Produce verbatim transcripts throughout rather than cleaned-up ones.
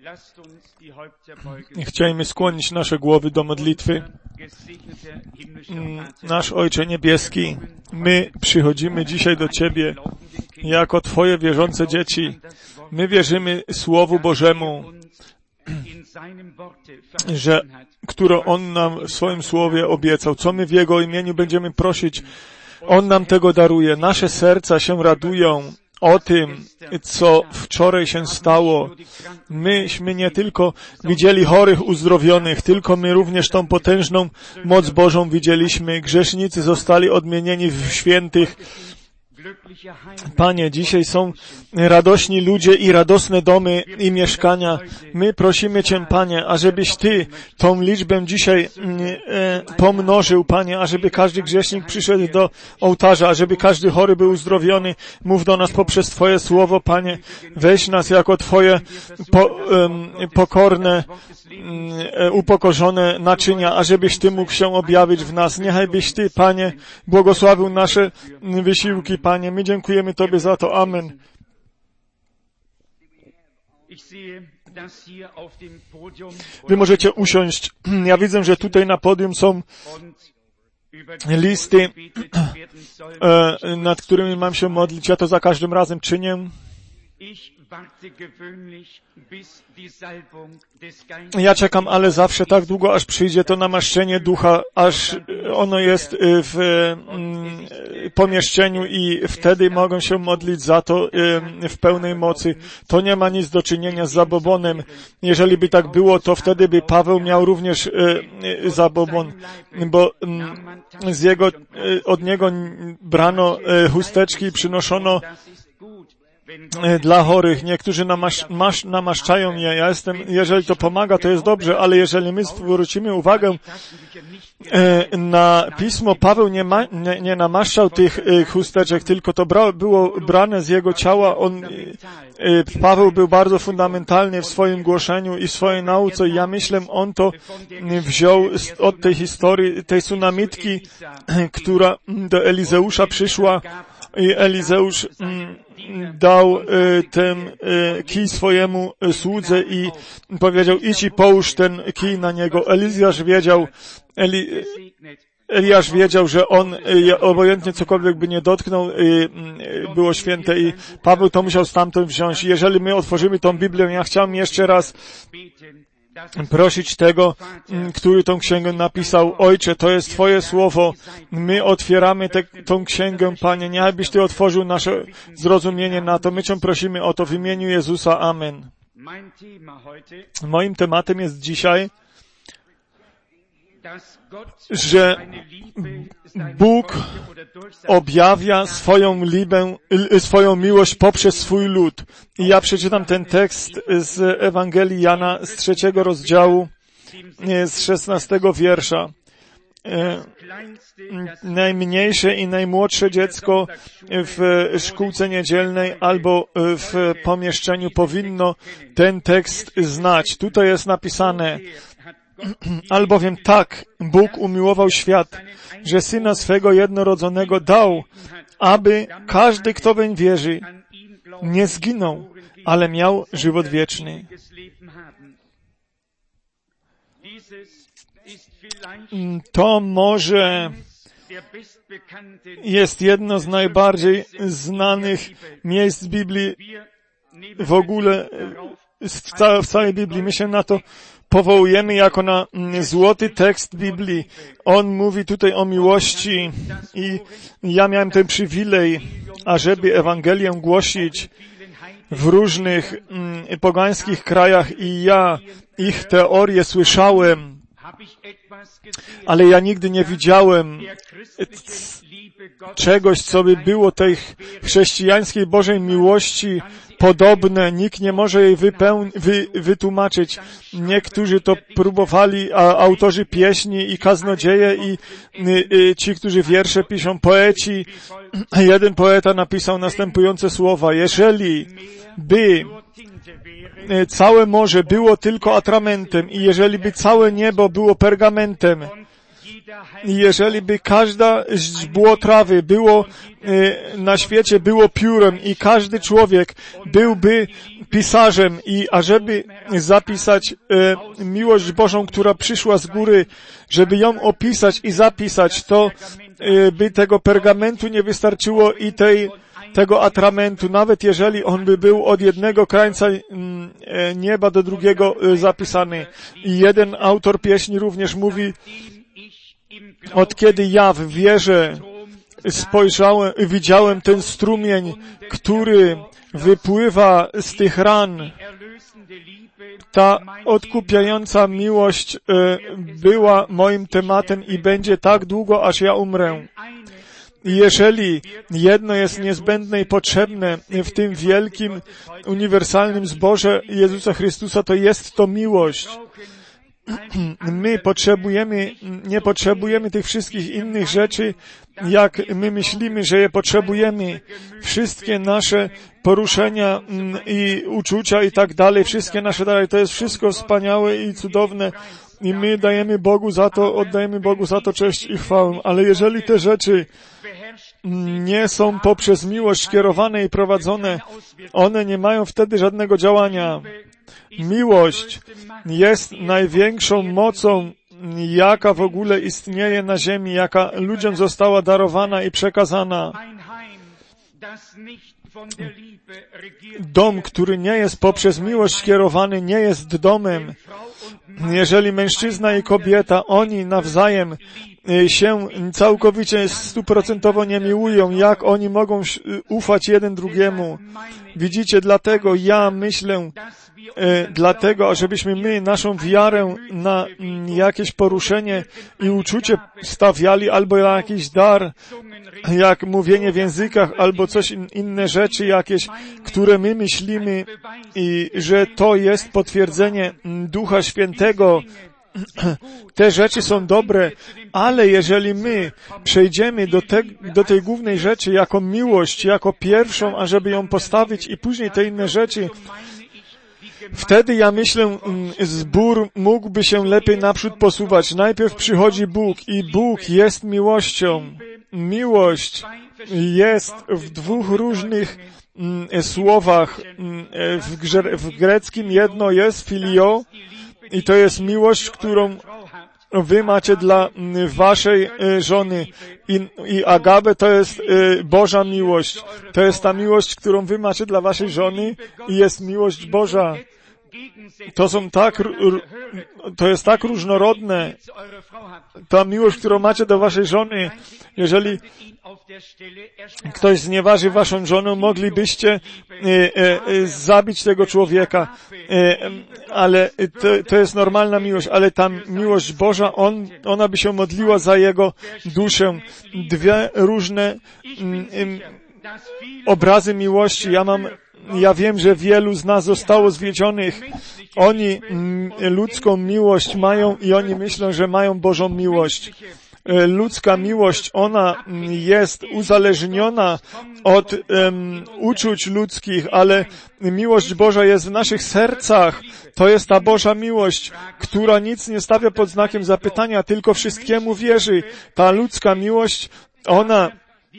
Chcielibyśmy skłonić nasze głowy do modlitwy. Nasz Ojcze Niebieski, my przychodzimy dzisiaj do Ciebie jako Twoje wierzące dzieci. My wierzymy Słowu Bożemu, że, które On nam w swoim Słowie obiecał. Co my w Jego imieniu będziemy prosić, On nam tego daruje. Nasze serca się radują o tym, co wczoraj się stało. Myśmy nie tylko widzieli chorych uzdrowionych, tylko my również tą potężną moc Bożą widzieliśmy. Grzesznicy zostali odmienieni w świętych. Panie, dzisiaj są radośni ludzie i radosne domy i mieszkania. My prosimy Cię, Panie, ażebyś Ty tą liczbę dzisiaj e, pomnożył, Panie, ażeby każdy grzesznik przyszedł do ołtarza, ażeby każdy chory był uzdrowiony. Mów do nas poprzez Twoje słowo, Panie. Weź nas jako Twoje po, um, pokorne, um, upokorzone naczynia, ażebyś Ty mógł się objawić w nas. Niechaj byś Ty, Panie, błogosławił nasze wysiłki, Panie. My dziękujemy Tobie za to. Amen. Wy możecie usiąść. Ja widzę, że tutaj na podium są listy, nad którymi mam się modlić. Ja to za każdym razem czynię. Ja czekam, ale zawsze tak długo, aż przyjdzie to namaszczenie ducha, aż ono jest w pomieszczeniu i wtedy mogą się modlić za to w pełnej mocy. To nie ma nic do czynienia z zabobonem. Jeżeli by tak było, to wtedy by Paweł miał również zabobon, bo z jego, od niego brano chusteczki i przynoszono dla chorych. Niektórzy namasz, masz, namaszczają je. Ja jestem, jeżeli to pomaga, to jest dobrze, ale jeżeli my zwrócimy uwagę e, na pismo, Paweł nie, ma, nie, nie namaszczał tych e, chusteczek, tylko to bra, było brane z jego ciała. On, e, Paweł był bardzo fundamentalny w swoim głoszeniu i w swojej nauce. Ja myślę, on to wziął z, od tej historii, tej sunamitki, która do Elizeusza przyszła i Elizeusz mm, dał y, ten y, kij swojemu y, słudze i powiedział, idź i połóż ten kij na niego. Elizasz wiedział, Eli, Eliasz wiedział, że on y, obojętnie cokolwiek by nie dotknął, y, y, było święte i Paweł to musiał stamtąd wziąć. Jeżeli my otworzymy tą Biblię, ja chciałem jeszcze raz prosić tego, który tą księgę napisał. Ojcze, to jest Twoje słowo. My otwieramy te, tą księgę, Panie. Niechbyś Ty otworzył nasze zrozumienie na to. My Cię prosimy o to w imieniu Jezusa. Amen. Moim tematem jest dzisiaj, że Bóg objawia swoją, libę, swoją miłość poprzez swój lud. I ja przeczytam ten tekst z Ewangelii Jana z trzeciego rozdziału, z szesnastego wiersza. Najmniejsze i najmłodsze dziecko w szkółce niedzielnej albo w pomieszczeniu powinno ten tekst znać. Tutaj jest napisane, albowiem tak Bóg umiłował świat, że Syna swego jednorodzonego dał, aby każdy, kto weń wierzy, nie zginął, ale miał żywot wieczny. To może jest jedno z najbardziej znanych miejsc Biblii w ogóle, w całej Biblii. My się na to powołujemy jako na złoty tekst Biblii. On mówi tutaj o miłości i ja miałem ten przywilej, ażeby Ewangelię głosić w różnych mm, pogańskich krajach i ja ich teorie słyszałem, ale ja nigdy nie widziałem czegoś, co by było tej chrześcijańskiej Bożej miłości podobne. Nikt nie może jej wypełni, wy, wytłumaczyć. Niektórzy to próbowali, a autorzy pieśni i kaznodzieje i y, y, ci, którzy wiersze piszą, poeci. Jeden poeta napisał następujące słowa. Jeżeli by całe morze było tylko atramentem i jeżeli by całe niebo było pergamentem i jeżeli by każda źdźbło trawy było na świecie było piórem i każdy człowiek byłby pisarzem i ażeby zapisać e, miłość Bożą, która przyszła z góry, żeby ją opisać i zapisać, to e, by tego pergamentu nie wystarczyło i tej, tego atramentu, nawet jeżeli on by był od jednego krańca e, nieba do drugiego e, zapisany. I jeden autor pieśni również mówi, od kiedy ja w wierze spojrzałem, widziałem ten strumień, który wypływa z tych ran. Ta odkupiająca miłość e, była moim tematem i będzie tak długo, aż ja umrę. I jeżeli jedno jest niezbędne i potrzebne w tym wielkim, uniwersalnym zborze Jezusa Chrystusa, to jest to miłość. My potrzebujemy, nie potrzebujemy tych wszystkich innych rzeczy, jak my myślimy, że je potrzebujemy. Wszystkie nasze poruszenia i uczucia i tak dalej, wszystkie nasze dalej, to jest wszystko wspaniałe i cudowne i my dajemy Bogu za to, oddajemy Bogu za to cześć i chwałę. Ale jeżeli te rzeczy nie są poprzez miłość kierowane i prowadzone, one nie mają wtedy żadnego działania. Miłość jest największą mocą, jaka w ogóle istnieje na ziemi, jaka ludziom została darowana i przekazana. Dom, który nie jest poprzez miłość kierowany, nie jest domem. Jeżeli mężczyzna i kobieta, oni nawzajem się całkowicie stuprocentowo nie miłują, jak oni mogą ufać jeden drugiemu? Widzicie, dlatego ja myślę, e, dlatego, ażebyśmy my naszą wiarę na m, jakieś poruszenie i uczucie stawiali, albo na jakiś dar, jak mówienie w językach, albo coś in, inne rzeczy jakieś, które my myślimy i że to jest potwierdzenie Ducha Świętego. Te rzeczy są dobre, ale jeżeli my przejdziemy do, te, do tej głównej rzeczy jako miłość, jako pierwszą, ażeby ją postawić i później te inne rzeczy, wtedy ja myślę, zbór mógłby się lepiej naprzód posuwać. Najpierw przychodzi Bóg i Bóg jest miłością. Miłość jest w dwóch różnych mm, słowach. W, grze, w greckim jedno jest filio i to jest miłość, którą wy macie dla waszej żony. I, i agape to jest Boża miłość. To jest ta miłość, którą wy macie dla waszej żony i jest miłość Boża. To są tak, to jest tak różnorodne. Ta miłość, którą macie do waszej żony, jeżeli ktoś znieważy waszą żonę, moglibyście e, e, zabić tego człowieka, e, ale to, to jest normalna miłość, ale ta miłość Boża, on, ona by się modliła za jego duszę. Dwie różne m, m, obrazy miłości. Ja mam Ja wiem, że wielu z nas zostało zwiedzionych. Oni m, ludzką miłość mają i oni myślą, że mają Bożą miłość. Ludzka miłość, ona jest uzależniona od um, uczuć ludzkich, ale miłość Boża jest w naszych sercach. To jest ta Boża miłość, która nic nie stawia pod znakiem zapytania, tylko wszystkiemu wierzy. Ta ludzka miłość, ona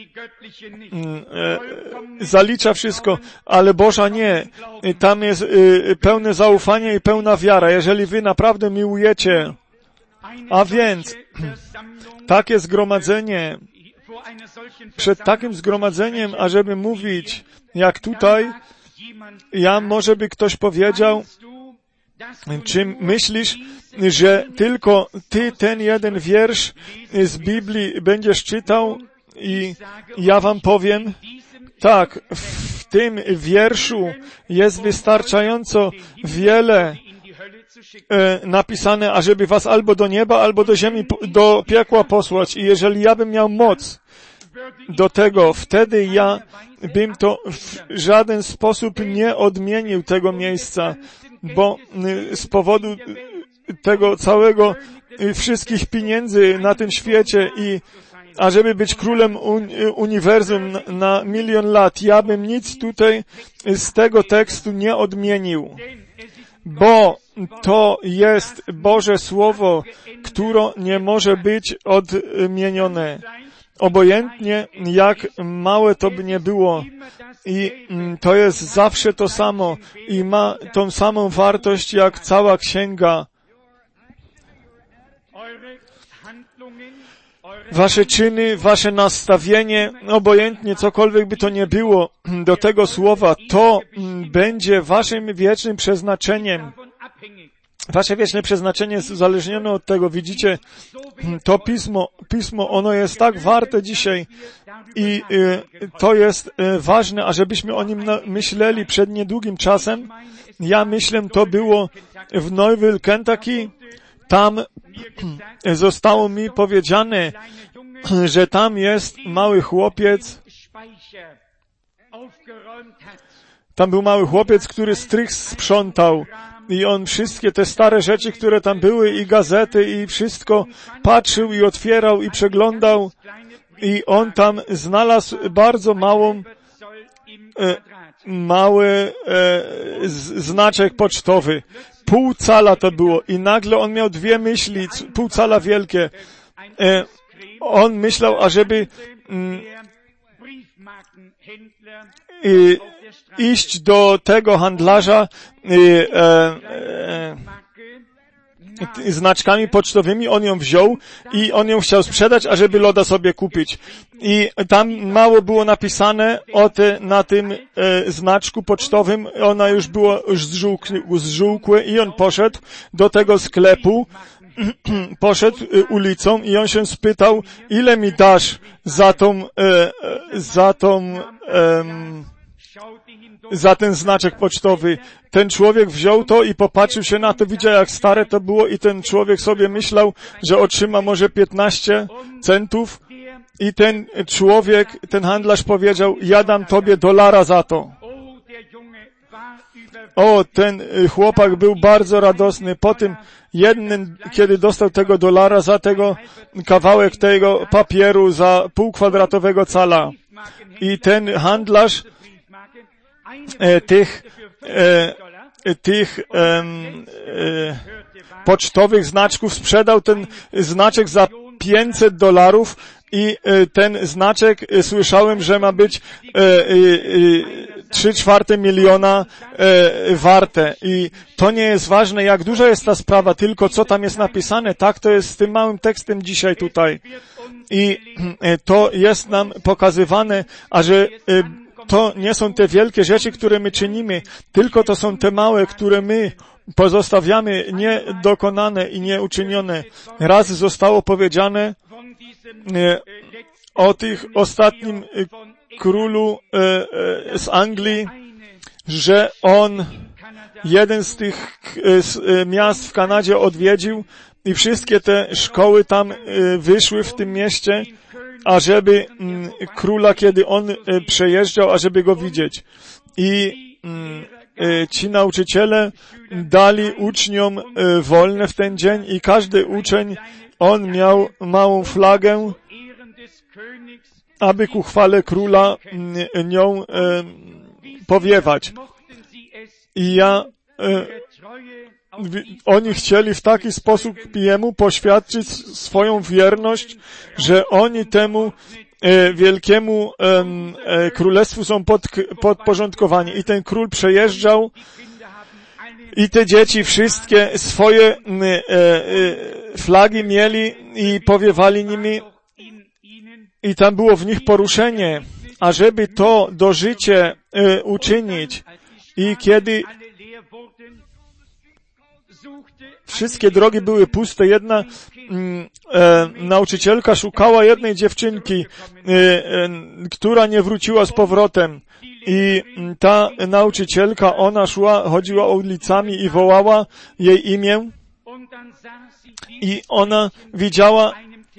zalicza wszystko, ale Boża nie. Tam jest pełne zaufanie i pełna wiara. Jeżeli wy naprawdę miłujecie, a więc takie zgromadzenie, przed takim zgromadzeniem, ażeby mówić, jak tutaj, ja może by ktoś powiedział, czy myślisz, że tylko ty ten jeden wiersz z Biblii będziesz czytał i ja wam powiem, tak, w tym wierszu jest wystarczająco wiele e, napisane, ażeby was albo do nieba, albo do ziemi, do piekła posłać. I jeżeli ja bym miał moc do tego, wtedy ja bym to w żaden sposób nie odmienił tego miejsca, bo z powodu tego całego, wszystkich pieniędzy na tym świecie i ażeby być królem uniwersum na, na milion lat, ja bym nic tutaj z tego tekstu nie odmienił, bo to jest Boże Słowo, które nie może być odmienione. obojętnie jak małe to by nie było. I to jest zawsze to samo i ma tą samą wartość jak cała księga. Wasze czyny, wasze nastawienie, obojętnie cokolwiek by to nie było do tego słowa, to będzie waszym wiecznym przeznaczeniem. Wasze wieczne przeznaczenie jest uzależnione od tego. Widzicie, to pismo, pismo, ono jest tak warte dzisiaj i y, to jest y, ważne, ażebyśmy o nim na, myśleli przed niedługim czasem. Ja myślę, to było w Louisville, Kentucky. Tam zostało mi powiedziane, że tam jest mały chłopiec. Tam był mały chłopiec, który strych sprzątał. I on wszystkie te stare rzeczy, które tam były, i gazety, i wszystko patrzył i otwierał i przeglądał. I on tam znalazł bardzo małą, e, mały e, z, znaczek pocztowy. Pół cala to było. I nagle on miał dwie myśli, pół cala wielkie. E, on myślał, ażeby mm, i, iść do tego handlarza i, e, e, znaczkami pocztowymi, on ją wziął i on ją chciał sprzedać, ażeby loda sobie kupić. I tam mało było napisane o te, na tym e, znaczku pocztowym, ona już była już zżółkłe i on poszedł do tego sklepu, poszedł ulicą i on się spytał, ile mi dasz za tą, e, za tą, e, za ten znaczek pocztowy. Ten człowiek wziął to i popatrzył się na to, widział jak stare to było i ten człowiek sobie myślał, że otrzyma może piętnaście centów i ten człowiek, ten handlarz powiedział, ja dam tobie dolara za to. O, ten chłopak był bardzo radosny. Po tym jednym, kiedy dostał tego dolara za tego kawałek tego papieru za pół kwadratowego cala. I ten handlarz e, tych, e, tych e, e, pocztowych znaczków sprzedał ten znaczek za pięćset dolarów i e, ten znaczek e, słyszałem, że ma być e, e, trzy czwarte miliona e, warte. I to nie jest ważne, jak duża jest ta sprawa, tylko co tam jest napisane. Tak to jest z tym małym tekstem dzisiaj tutaj. I e, to jest nam pokazywane, a że e, to nie są te wielkie rzeczy, które my czynimy, tylko to są te małe, które my pozostawiamy niedokonane i nieuczynione. Raz zostało powiedziane e, o tych ostatnim królu e, e, z Anglii, że on jeden z tych e, z, e, miast w Kanadzie odwiedził i wszystkie te szkoły tam e, wyszły w tym mieście, ażeby m, króla, kiedy on e, przejeżdżał, ażeby go widzieć. I m, e, ci nauczyciele dali uczniom e, wolne w ten dzień i każdy uczeń, on miał małą flagę, aby ku chwale króla nią e, powiewać. I ja, e, oni chcieli w taki sposób jemu poświadczyć swoją wierność, że oni temu e, wielkiemu e, e, królestwu są pod, podporządkowani. I ten król przejeżdżał i te dzieci wszystkie swoje e, e, flagi mieli i powiewali nimi. I tam było w nich poruszenie, ażeby to do życia e, uczynić. I kiedy wszystkie drogi były puste, jedna mm, e, nauczycielka szukała jednej dziewczynki, e, e, która nie wróciła z powrotem. I ta nauczycielka, ona szła, chodziła ulicami i wołała jej imię. I ona widziała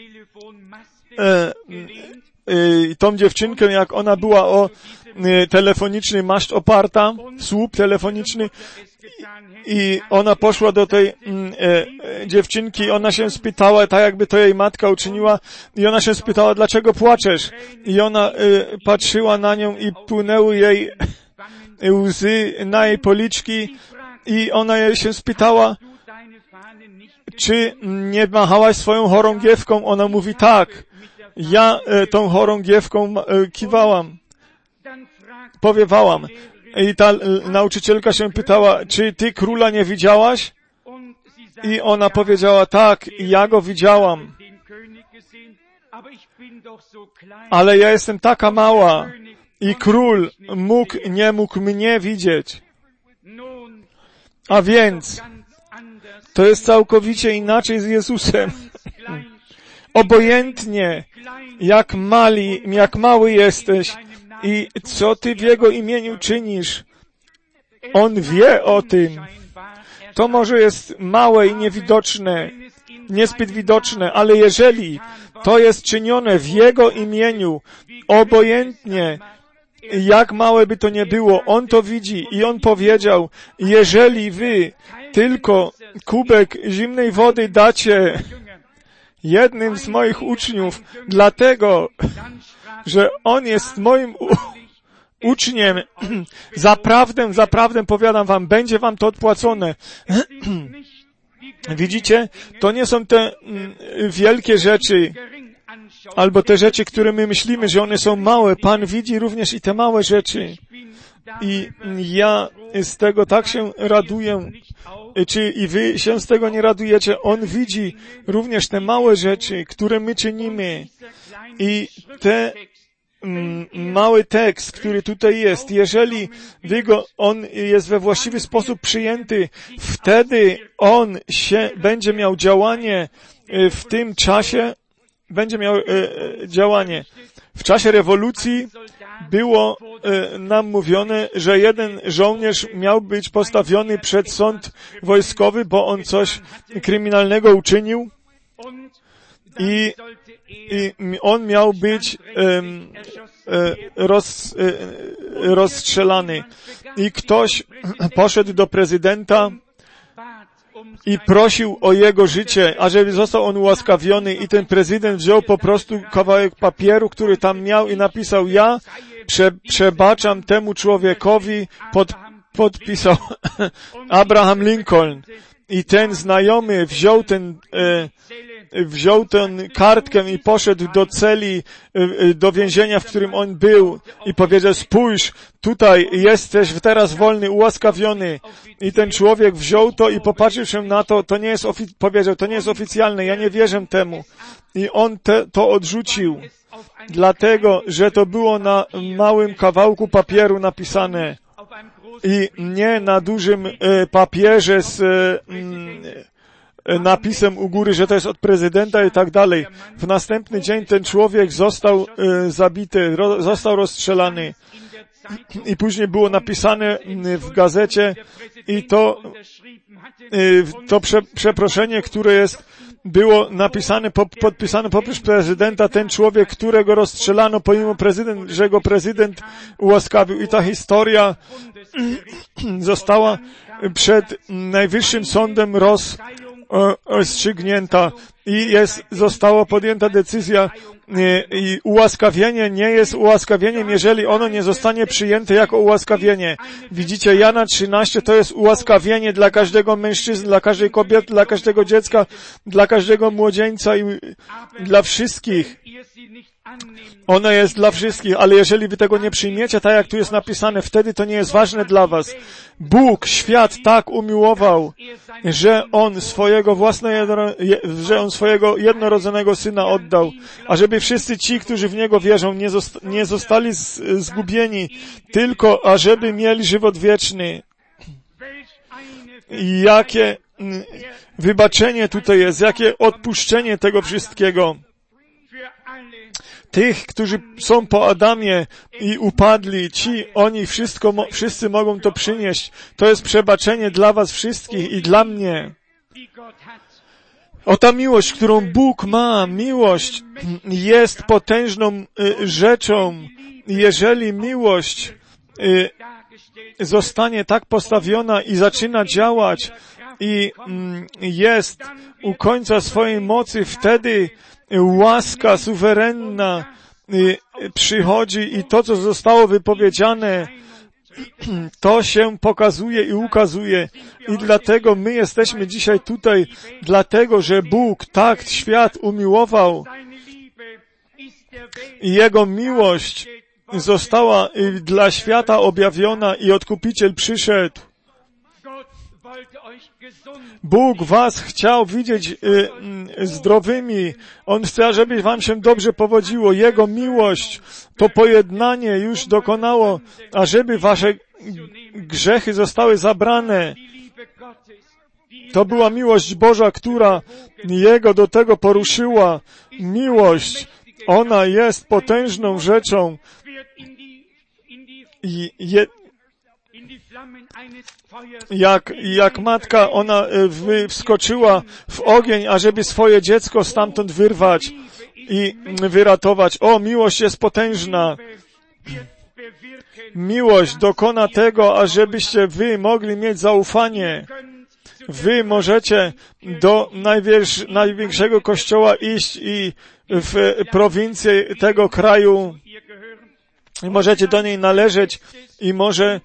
E, e, tą dziewczynkę, jak ona była o e, telefoniczny maszt oparta, słup telefoniczny i ona poszła do tej e, e, dziewczynki, ona się spytała, tak jakby to jej matka uczyniła i ona się spytała, dlaczego płaczesz? I ona e, patrzyła na nią i płynęły jej łzy na jej policzki i ona jej się spytała, czy nie machałaś swoją chorągiewką? Ona mówi tak. ja e, tą chorą dziewką e, kiwałam, powiewałam. I ta e, nauczycielka się pytała, czy ty króla nie widziałaś? I ona powiedziała, tak, ja go widziałam. Ale ja jestem taka mała i król mógł, nie mógł mnie widzieć. A więc to jest całkowicie inaczej z Jezusem. Obojętnie, jak mali, jak mały jesteś i co ty w Jego imieniu czynisz, On wie o tym. To może jest małe i niewidoczne, niezbyt widoczne, ale jeżeli to jest czynione w Jego imieniu, obojętnie, jak małe by to nie było, On to widzi i On powiedział, jeżeli wy tylko kubek zimnej wody dacie jednym z moich uczniów, dlatego, że on jest moim u- uczniem, zaprawdę, zaprawdę powiadam wam, będzie wam to odpłacone. Widzicie? To nie są te mm, wielkie rzeczy, albo te rzeczy, które my myślimy, że one są małe. Pan widzi również i te małe rzeczy. I ja z tego tak się raduję. Czy i wy się z tego nie radujecie? On widzi również te małe rzeczy, które my czynimy. I te mm, mały tekst, który tutaj jest, jeżeli wy go, on jest we właściwy sposób przyjęty, wtedy on się będzie miał działanie w tym czasie, będzie miał e, działanie. W czasie rewolucji było e, nam mówione, że jeden żołnierz miał być postawiony przed sąd wojskowy, bo on coś kryminalnego uczynił i, i on miał być e, e, roz, e, rozstrzelany. I ktoś poszedł do prezydenta i prosił o jego życie, ażeby został on ułaskawiony i ten prezydent wziął po prostu kawałek papieru, który tam miał i napisał, ja prze, przebaczam temu człowiekowi, pod, podpisał Abraham Lincoln. I ten znajomy wziął ten, e, wziął tę kartkę i poszedł do celi, e, do więzienia, w którym on był i powiedział, spójrz, tutaj jesteś teraz wolny, ułaskawiony. I ten człowiek wziął to i popatrzył się na to, to nie jest, ofi- powiedział, to nie jest oficjalne, ja nie wierzę temu. I on te, to odrzucił, dlatego, że to było na małym kawałku papieru napisane i nie na dużym e, papierze z e, napisem u góry, że to jest od prezydenta i tak dalej. W następny dzień ten człowiek został e, zabity, ro, został rozstrzelany. I później było napisane w gazecie i to, to prze, przeproszenie, które jest, było napisane, podpisane poprzez prezydenta, ten człowiek, którego rozstrzelano, pomimo prezydent, że go prezydent ułaskawił. I ta historia została przed Najwyższym Sądem roz, rozstrzygnięta i jest, została podjęta decyzja i ułaskawienie nie jest ułaskawieniem, jeżeli ono nie zostanie przyjęte jako ułaskawienie. Widzicie, Jana trzynaście to jest ułaskawienie dla każdego mężczyzny, dla każdej kobiety, dla każdego dziecka, dla każdego młodzieńca i dla wszystkich. Ono jest dla wszystkich, ale jeżeli wy tego nie przyjmiecie, tak jak tu jest napisane, wtedy to nie jest ważne dla was. Bóg świat tak umiłował, że On swojego własnego, że On swojego jednorodzonego Syna oddał, ażeby wszyscy ci, którzy w Niego wierzą, nie, zosta- nie zostali z- zgubieni, tylko ażeby mieli żywot wieczny. I jakie mm, wybaczenie tutaj jest, jakie odpuszczenie tego wszystkiego. Tych, którzy są po Adamie i upadli, ci, oni wszystko, mo- wszyscy mogą to przynieść. To jest przebaczenie dla was wszystkich i dla mnie. O ta miłość, którą Bóg ma, miłość jest potężną y, rzeczą. Jeżeli miłość y, zostanie tak postawiona i zaczyna działać i mm, jest u końca swojej mocy, wtedy łaska suwerenna y, przychodzi i to, co zostało wypowiedziane, to się pokazuje i ukazuje. I dlatego my jesteśmy dzisiaj tutaj, dlatego, że Bóg tak świat umiłował Jego miłość została dla świata objawiona i Odkupiciel przyszedł. Bóg was chciał widzieć y, y, zdrowymi. On chce, żeby wam się dobrze powodziło. Jego miłość, to pojednanie już dokonało, ażeby wasze grzechy zostały zabrane. To była miłość Boża, która Jego do tego poruszyła. Miłość, ona jest potężną rzeczą. I je, jak, jak matka, ona wy, wskoczyła w ogień, ażeby swoje dziecko stamtąd wyrwać i wyratować. O, miłość jest potężna. Miłość dokona tego, ażebyście wy mogli mieć zaufanie. Wy możecie do największego kościoła iść i w prowincję tego kraju i możecie do niej należeć i może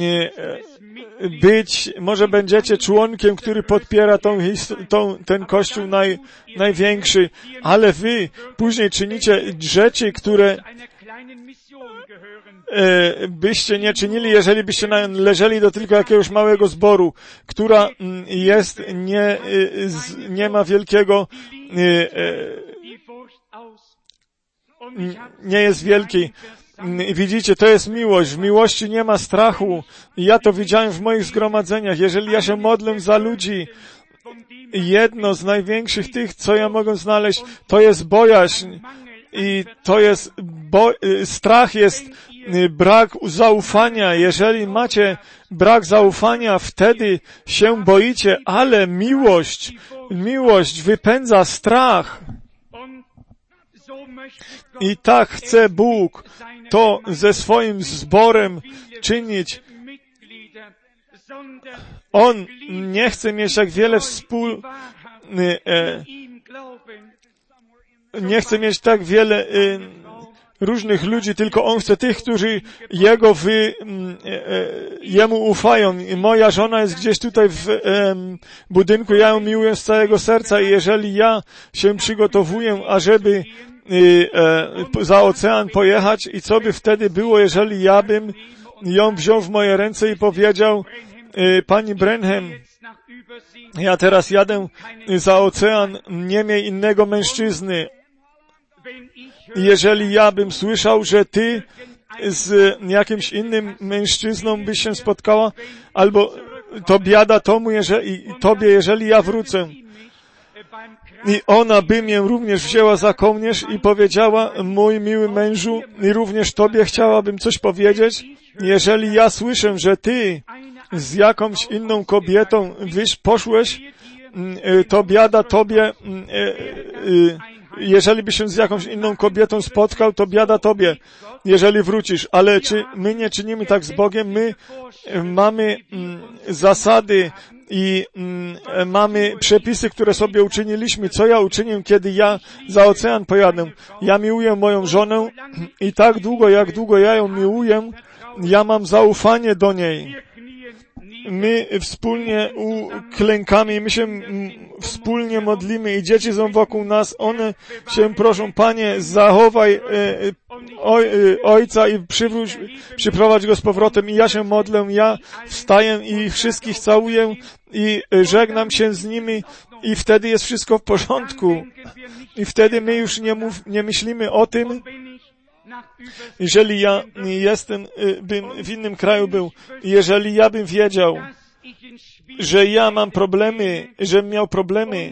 być, może będziecie członkiem, który podpiera tą, tą, ten kościół naj, największy, ale wy później czynicie rzeczy, które byście nie czynili, jeżeli byście należeli do tylko jakiegoś małego zboru, która jest, nie, nie ma wielkiego, nie jest wielki. Widzicie, to jest miłość. W miłości nie ma strachu. Ja to widziałem w moich zgromadzeniach. Jeżeli ja się modlę za ludzi, jedno z największych tych, co ja mogę znaleźć, to jest bojaźń. I to jest, bo, strach jest brak zaufania. Jeżeli macie brak zaufania, wtedy się boicie, ale miłość, miłość wypędza strach. I tak chce Bóg to ze swoim zborem czynić. On nie chce mieć tak wiele wspól... E, nie chce mieć tak wiele e, różnych ludzi, tylko On chce tych, którzy Jego wy, e, Jemu ufają. I moja żona jest gdzieś tutaj w e, budynku, ja ją miłuję z całego serca i jeżeli ja się przygotowuję, ażeby I, e, za ocean pojechać i co by wtedy było, jeżeli ja bym ją wziął w moje ręce i powiedział, e, pani Branham, ja teraz jadę za ocean, nie miej innego mężczyzny. Jeżeli ja bym słyszał, że ty z jakimś innym mężczyzną byś się spotkała, albo to biada tomu, jeżeli, tobie, jeżeli ja wrócę. I ona by mnie również wzięła za kołnierz i powiedziała, mój miły mężu, i również tobie chciałabym coś powiedzieć. Jeżeli ja słyszę, że ty z jakąś inną kobietą wyś poszłeś, to biada tobie, jeżeli by się z jakąś inną kobietą spotkał, to biada tobie, jeżeli wrócisz. Ale czy my nie czynimy tak z Bogiem? My mamy zasady i mm, mamy przepisy, które sobie uczyniliśmy. Co ja uczynię, kiedy ja za ocean pojadę? Ja miłuję moją żonę i tak długo, jak długo ja ją miłuję, ja mam zaufanie do niej. My wspólnie uklękamy i my się wspólnie modlimy i dzieci są wokół nas. One się proszą, Panie, zachowaj e, oj, e, ojca i przywróć, przyprowadź go z powrotem. I ja się modlę, ja wstaję i ich wszystkich całuję i żegnam się z nimi i wtedy jest wszystko w porządku. I wtedy my już nie, mów, nie myślimy o tym, jeżeli ja jestem, bym w innym kraju był, jeżeli ja bym wiedział, że ja mam problemy, żebym miał problemy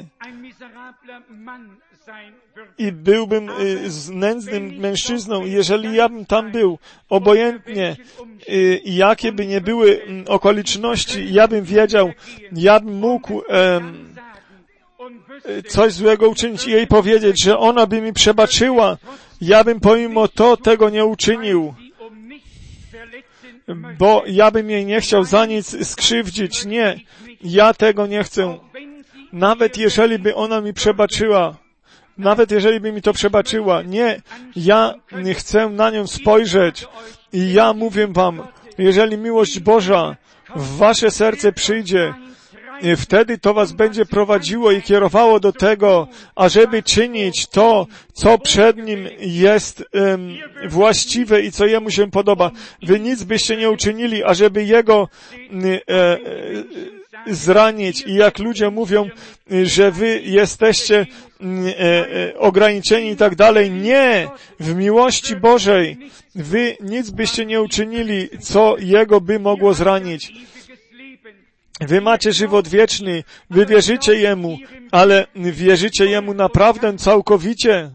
i byłbym z nędznym mężczyzną, jeżeli ja bym tam był, obojętnie jakie by nie były okoliczności, ja bym wiedział, ja bym mógł um, coś złego uczynić i jej powiedzieć, że ona by mi przebaczyła, ja bym pomimo to tego nie uczynił, bo ja bym jej nie chciał za nic skrzywdzić. Nie, ja tego nie chcę. Nawet jeżeli by ona mi przebaczyła, nawet jeżeli by mi to przebaczyła, nie, ja nie chcę na nią spojrzeć. I ja mówię wam, jeżeli miłość Boża w wasze serce przyjdzie wtedy to was będzie prowadziło i kierowało do tego, ażeby czynić to, co przed Nim jest um, właściwe i co Jemu się podoba. Wy nic byście nie uczynili, ażeby Jego e, e, zranić. I jak ludzie mówią, że wy jesteście e, e, ograniczeni i tak dalej. Nie! W miłości Bożej wy nic byście nie uczynili, co Jego by mogło zranić. Wy macie żywot wieczny, wy wierzycie Jemu, ale wierzycie Jemu naprawdę całkowicie.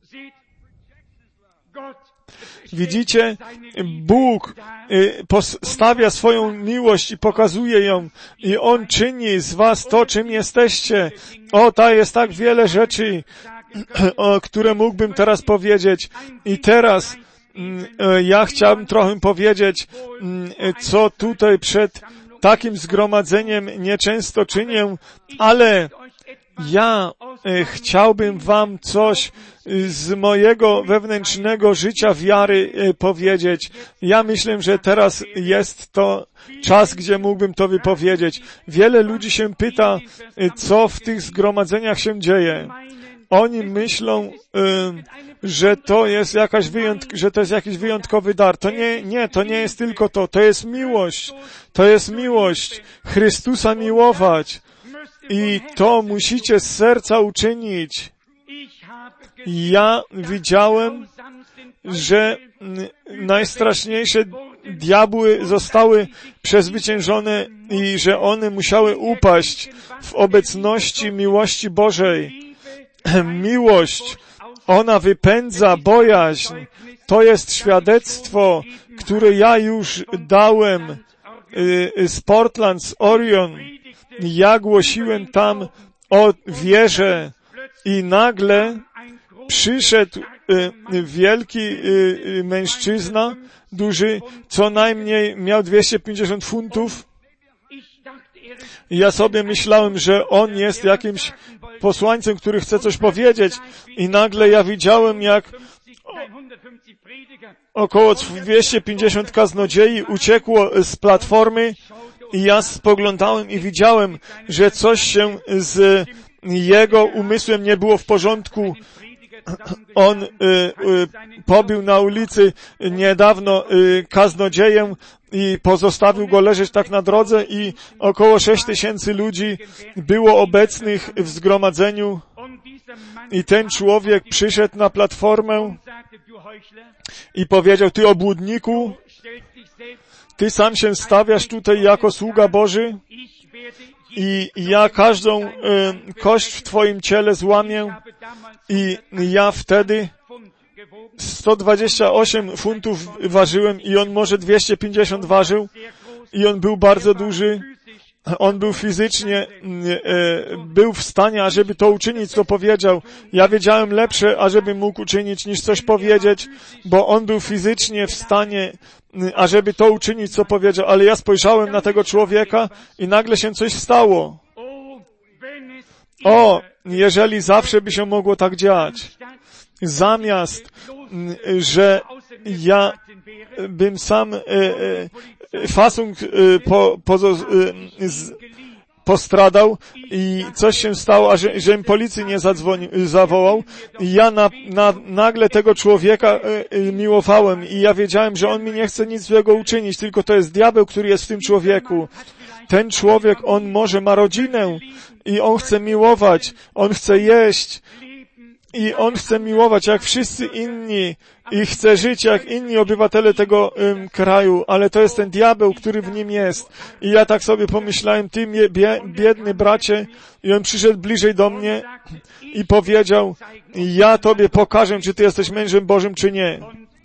Widzicie, Bóg postawia swoją miłość i pokazuje ją i On czyni z was to, czym jesteście. O, ta jest tak wiele rzeczy, o które mógłbym teraz powiedzieć. I teraz ja chciałbym trochę powiedzieć, co tutaj przed takim zgromadzeniem nieczęsto czynię, ale ja e, chciałbym wam coś z mojego wewnętrznego życia wiary e, powiedzieć. Ja myślę, że teraz jest to czas, gdzie mógłbym to wypowiedzieć. Wiele ludzi się pyta, e, co w tych zgromadzeniach się dzieje. Oni myślą, e, że to jest jakaś wyjątk- że to jest jakiś wyjątkowy dar. To nie, nie, to nie jest tylko to. To jest miłość. To jest miłość. Chrystusa miłować. I to musicie z serca uczynić. Ja widziałem, że najstraszniejsze diabły zostały przezwyciężone i że one musiały upaść w obecności miłości Bożej. Miłość, ona wypędza bojaźń. To jest świadectwo, które ja już dałem z Portland, z Orion. Ja głosiłem tam o wierze i nagle przyszedł wielki mężczyzna, duży, co najmniej miał dwieście pięćdziesiąt funtów. I ja sobie myślałem, że on jest jakimś posłańcem, który chce coś powiedzieć. I nagle ja widziałem, jak około dwieście pięćdziesiąt kaznodziei uciekło z platformy. I ja spoglądałem i widziałem, że coś się z jego umysłem nie było w porządku. On y, y, pobił na ulicy niedawno y, kaznodzieję i pozostawił go leżeć tak na drodze i około sześć tysięcy ludzi było obecnych w zgromadzeniu. I ten człowiek przyszedł na platformę i powiedział, ty obłudniku, ty sam się stawiasz tutaj jako sługa Boży i ja każdą y, kość w twoim ciele złamię i ja wtedy sto dwadzieścia osiem funtów ważyłem i on może dwieście pięćdziesiąt ważył i on był bardzo duży. On był fizycznie, e, był w stanie, ażeby to uczynić, co powiedział. Ja wiedziałem lepsze, ażeby mógł uczynić, niż coś powiedzieć, bo on był fizycznie w stanie, ażeby to uczynić, co powiedział. Ale ja spojrzałem na tego człowieka i nagle się coś stało. O, jeżeli zawsze by się mogło tak dziać. Zamiast, że ja bym sam e, e, fasung e, po, po, e, z, postradał i coś się stało, a że, żebym policji nie zadzwonił, zawołał. I ja na, na, nagle tego człowieka e, e, miłowałem i ja wiedziałem, że on mi nie chce nic złego uczynić, tylko to jest diabeł, który jest w tym człowieku. Ten człowiek, on może ma rodzinę i on chce miłować, on chce jeść, i on chce miłować jak wszyscy inni i chce żyć jak inni obywatele tego um, kraju, ale to jest ten diabeł, który w nim jest. I ja tak sobie pomyślałem, ty bie, biedny bracie, i on przyszedł bliżej do mnie i powiedział, ja tobie pokażę, czy ty jesteś mężem Bożym, czy nie.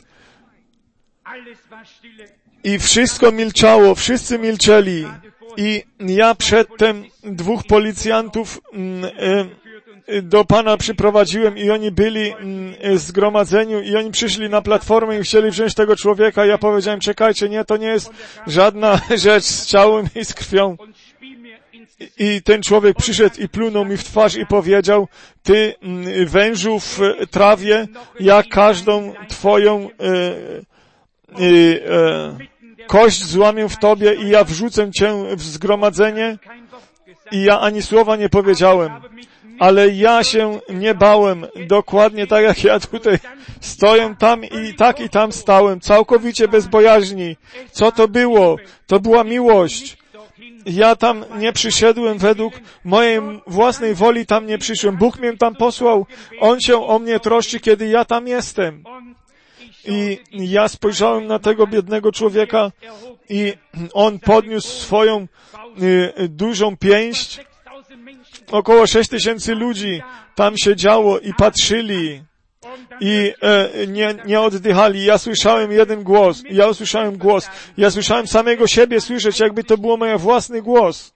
I wszystko milczało, wszyscy milczeli. I ja przedtem dwóch policjantów mm, y, do Pana przyprowadziłem i oni byli w zgromadzeniu i oni przyszli na platformę i chcieli wziąć tego człowieka. Ja powiedziałem, czekajcie, nie, to nie jest żadna rzecz z ciałem i z krwią. I ten człowiek przyszedł i plunął mi w twarz i powiedział, ty wężu w trawie, ja każdą twoją e, e, e, kość złamię w tobie i ja wrzucę cię w zgromadzenie. i ja ani słowa nie powiedziałem. Ale ja się nie bałem, dokładnie tak jak ja tutaj stoję tam i tak i tam stałem, całkowicie bez bojaźni. Co to było? To była miłość. Ja tam nie przyszedłem według mojej własnej woli, tam nie przyszłem. Bóg mnie tam posłał. On się o mnie troszczy, kiedy ja tam jestem. I ja spojrzałem na tego biednego człowieka i on podniósł swoją y, dużą pięść. Około sześć tysięcy ludzi tam siedziało i patrzyli i e, nie, nie oddychali. Ja słyszałem jeden głos. Ja usłyszałem głos. Ja słyszałem samego siebie słyszeć, jakby to był mój własny głos.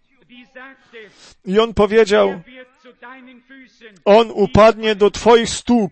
I on powiedział, on upadnie do twoich stóp.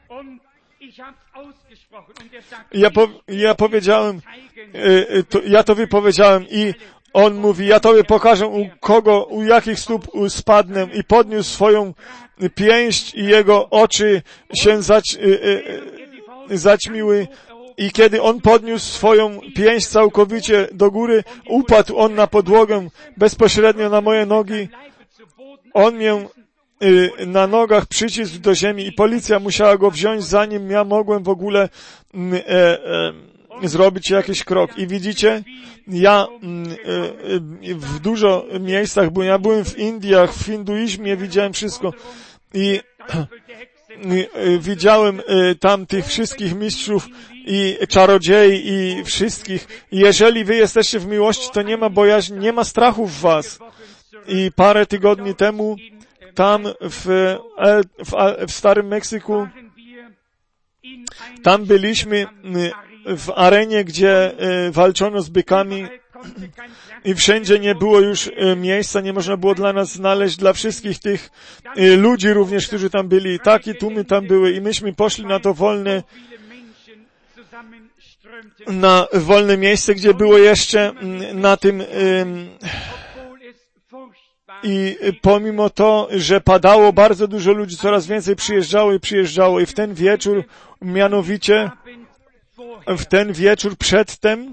Ja, po, ja powiedziałem, e, to, ja to wypowiedziałem i on mówi, ja tobie pokażę, u kogo, u jakich stóp spadnę, i podniósł swoją pięść i jego oczy się zać, y, y, zaćmiły. I kiedy on podniósł swoją pięść całkowicie do góry, upadł on na podłogę bezpośrednio na moje nogi. On mię y, na nogach przycisł do ziemi i policja musiała go wziąć, zanim ja mogłem w ogóle y, y, y, zrobić jakiś krok. I widzicie, ja y, y, w dużo miejscach, bo ja byłem w Indiach, w hinduizmie, widziałem wszystko. I y, widziałem y, tam tych wszystkich mistrzów i czarodziei i wszystkich. I jeżeli wy jesteście w miłości, to nie ma bojaźni, nie ma strachu w was. I parę tygodni temu tam w, w, w Starym Meksyku, tam byliśmy w arenie, gdzie walczono z bykami i wszędzie nie było już miejsca, nie można było dla nas znaleźć, dla wszystkich tych ludzi również, którzy tam byli. Takie tłumy tam były i myśmy poszli na to wolne, na wolne miejsce, gdzie było jeszcze na tym i pomimo to, że padało, bardzo dużo ludzi, coraz więcej przyjeżdżało i przyjeżdżało i w ten wieczór, mianowicie w ten wieczór przedtem,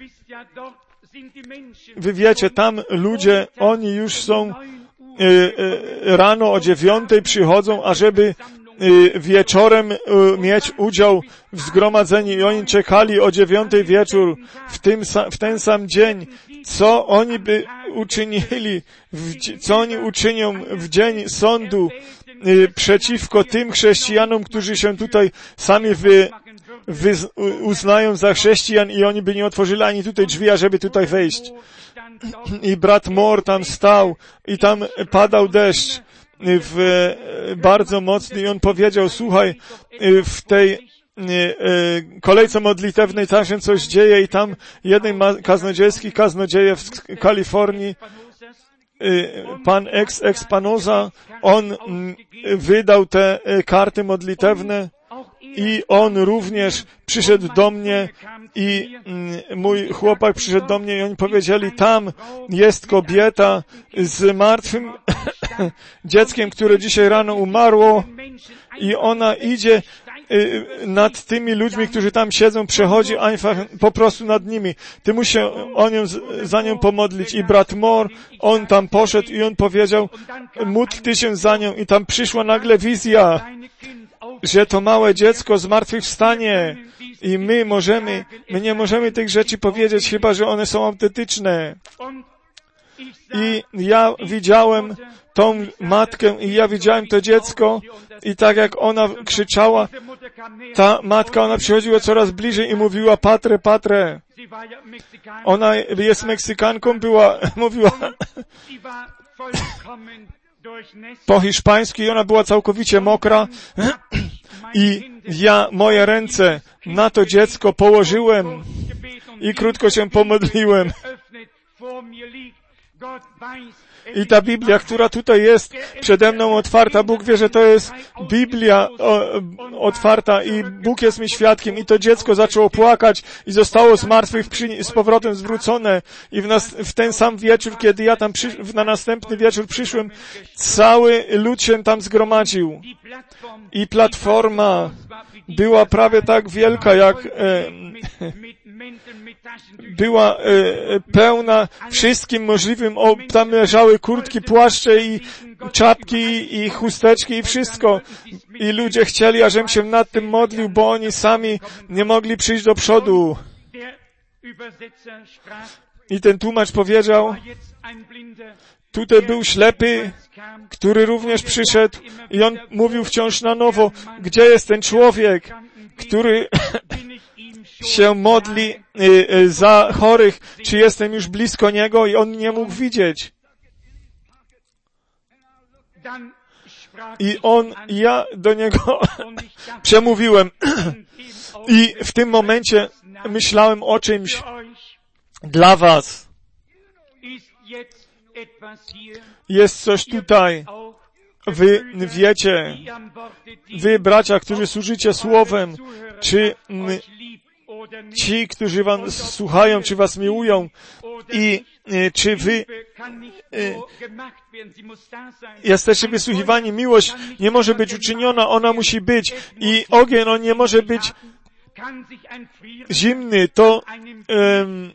wy wiecie, tam ludzie, oni już są y, y, rano o dziewiątej przychodzą, ażeby y, wieczorem y, mieć udział w zgromadzeniu i oni czekali o dziewiątej wieczór w, tym, w ten sam dzień, co oni by uczynili, w, co oni uczynią w dzień sądu y, przeciwko tym chrześcijanom, którzy się tutaj sami wy, wy, uznają za chrześcijan i oni by nie otworzyli ani tutaj drzwi, ażeby tutaj wejść. I brat Moore tam stał i tam padał deszcz w, bardzo mocny i on powiedział, słuchaj, w tej kolejce modlitewnej tam się coś dzieje i tam jeden kaznodziejski kaznodzieje w Kalifornii, pan ex Espanoza, on wydał te karty modlitewne i on również przyszedł do mnie i mój chłopak przyszedł do mnie i oni powiedzieli, tam jest kobieta z martwym dzieckiem, które dzisiaj rano umarło i ona idzie nad tymi ludźmi, którzy tam siedzą, przechodzi einfach po prostu nad nimi. Ty musisz się o nią, za nią pomodlić. I brat Moore, on tam poszedł i on powiedział, módl ty się za nią. I tam przyszła nagle wizja, że to małe dziecko zmartwychwstanie i my możemy, my nie możemy tych rzeczy powiedzieć, chyba że one są autentyczne. I ja widziałem tą matkę i ja widziałem to dziecko i tak jak ona krzyczała, ta matka, ona przychodziła coraz bliżej i mówiła Patre, Patre. Ona jest Meksykanką, była, mówiła po hiszpańsku i ona była całkowicie mokra i ja moje ręce na to dziecko położyłem i krótko się pomodliłem. I ta Biblia, która tutaj jest przede mną otwarta, Bóg wie, że to jest Biblia o, otwarta i Bóg jest mi świadkiem i to dziecko zaczęło płakać i zostało z martwych przy, z powrotem zwrócone i w, nas, w ten sam wieczór, kiedy ja tam przy, na następny wieczór przyszłem, cały lud się tam zgromadził i platforma była prawie tak wielka jak e, była e, pełna wszystkim możliwym, o, tam leżały kurtki, płaszcze i czapki i chusteczki i wszystko. I ludzie chcieli, ażem się nad tym modlił, bo oni sami nie mogli przyjść do przodu. I ten tłumacz powiedział, tutaj był ślepy, który również przyszedł i on mówił wciąż na nowo, gdzie jest ten człowiek, który się modli za chorych, czy jestem już blisko niego i on nie mógł widzieć. I on, ja do niego przemówiłem i w tym momencie myślałem o czymś dla was. Jest coś tutaj. Wy wiecie, wy bracia, którzy służycie Słowem, czy ci, którzy wam słuchają, czy was miłują i czy wy jesteście wysłuchiwani. Miłość nie może być uczyniona, ona musi być i ogień, on nie może być zimny, to um,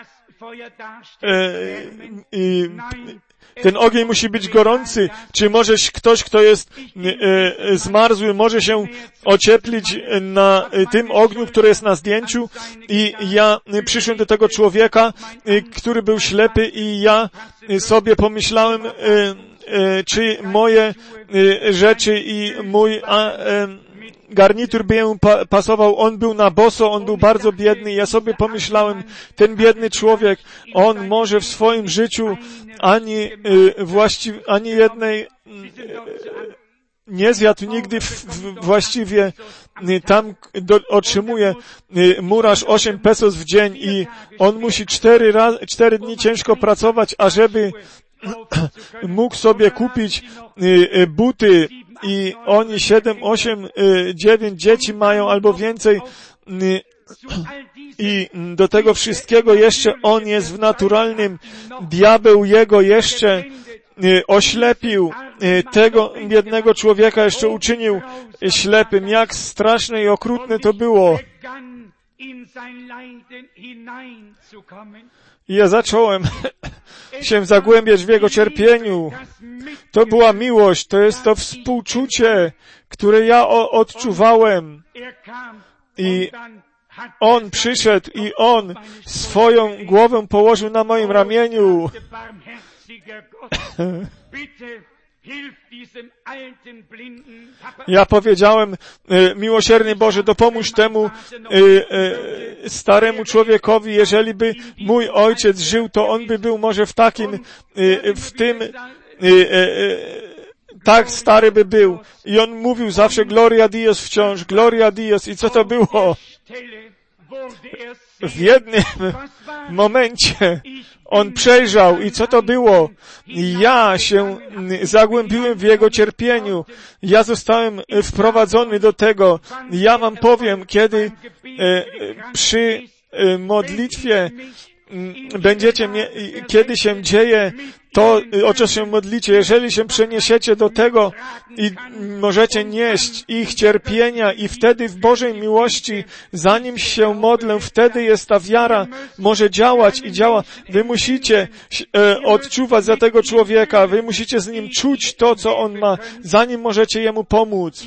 um, ten ogień musi być gorący. Czy może ktoś, kto jest e, zmarzły, może się ocieplić na tym ogniu, który jest na zdjęciu? I ja przyszłem do tego człowieka, który był ślepy i ja sobie pomyślałem, e, e, czy moje e, rzeczy i mój a, e, garnitur by jemu pa- pasował, on był na boso, on był bardzo biedny i ja sobie pomyślałem, ten biedny człowiek, on może w swoim życiu ani y, właściwie, ani jednej y, nie zjadł nigdy w, w, właściwie y, tam do, otrzymuje y, murarz osiem pesos w dzień i on musi cztery, raz, cztery dni ciężko pracować, ażeby mógł sobie kupić y, y, buty i oni siedem, osiem, dziewięć dzieci mają albo więcej i do tego wszystkiego jeszcze on jest w naturalnym, diabeł jego jeszcze oślepił tego biednego człowieka, jeszcze uczynił ślepym. Jak straszne i okrutne to było. I ja zacząłem się zagłębiać w jego cierpieniu. To była miłość, to jest to współczucie, które ja o, odczuwałem. I on przyszedł i on swoją głowę położył na moim ramieniu. Ja powiedziałem, miłosierny Boże, dopomóż temu y, y, staremu człowiekowi, jeżeli by mój ojciec żył, to on by był może w takim, y, w tym, y, y, y, tak stary by był. I on mówił zawsze Gloria Dios wciąż, Gloria Dios. I co to było? W jednym momencie on przejrzał i co to było? Ja się zagłębiłem w jego cierpieniu. Ja zostałem wprowadzony do tego. Ja wam powiem, kiedy e, przy e, modlitwie będziecie, mie- kiedy się dzieje to, o co się modlicie, jeżeli się przeniesiecie do tego i możecie nieść ich cierpienia i wtedy w Bożej miłości, zanim się modlę, wtedy jest ta wiara, może działać i działa. Wy musicie e, odczuwać za tego człowieka, wy musicie z nim czuć to, co on ma, zanim możecie jemu pomóc.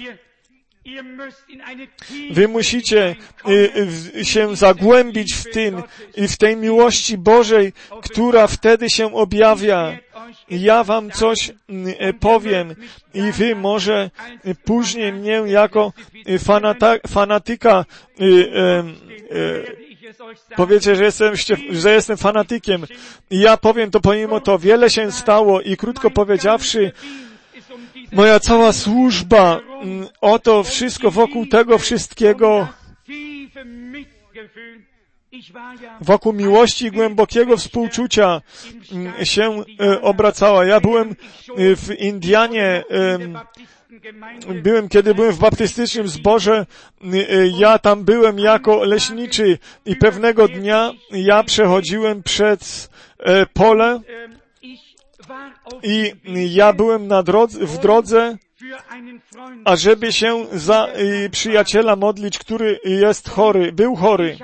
Wy musicie y, się zagłębić w tym i w tej miłości Bożej, która wtedy się objawia. Ja wam coś y, powiem i wy może później mnie jako fanata, fanatyka y, y, y, powiecie, że jestem, że jestem fanatykiem. I ja powiem to pomimo to. Wiele się stało i krótko powiedziawszy, moja cała służba, o to wszystko wokół tego wszystkiego, wokół miłości i głębokiego współczucia się obracała. Ja byłem w Indianie, byłem, kiedy byłem w baptystycznym zborze, ja tam byłem jako leśniczy i pewnego dnia ja przechodziłem przez pole i ja byłem na drodze, w drodze ażeby się za y, przyjaciela modlić, który jest chory, był chory.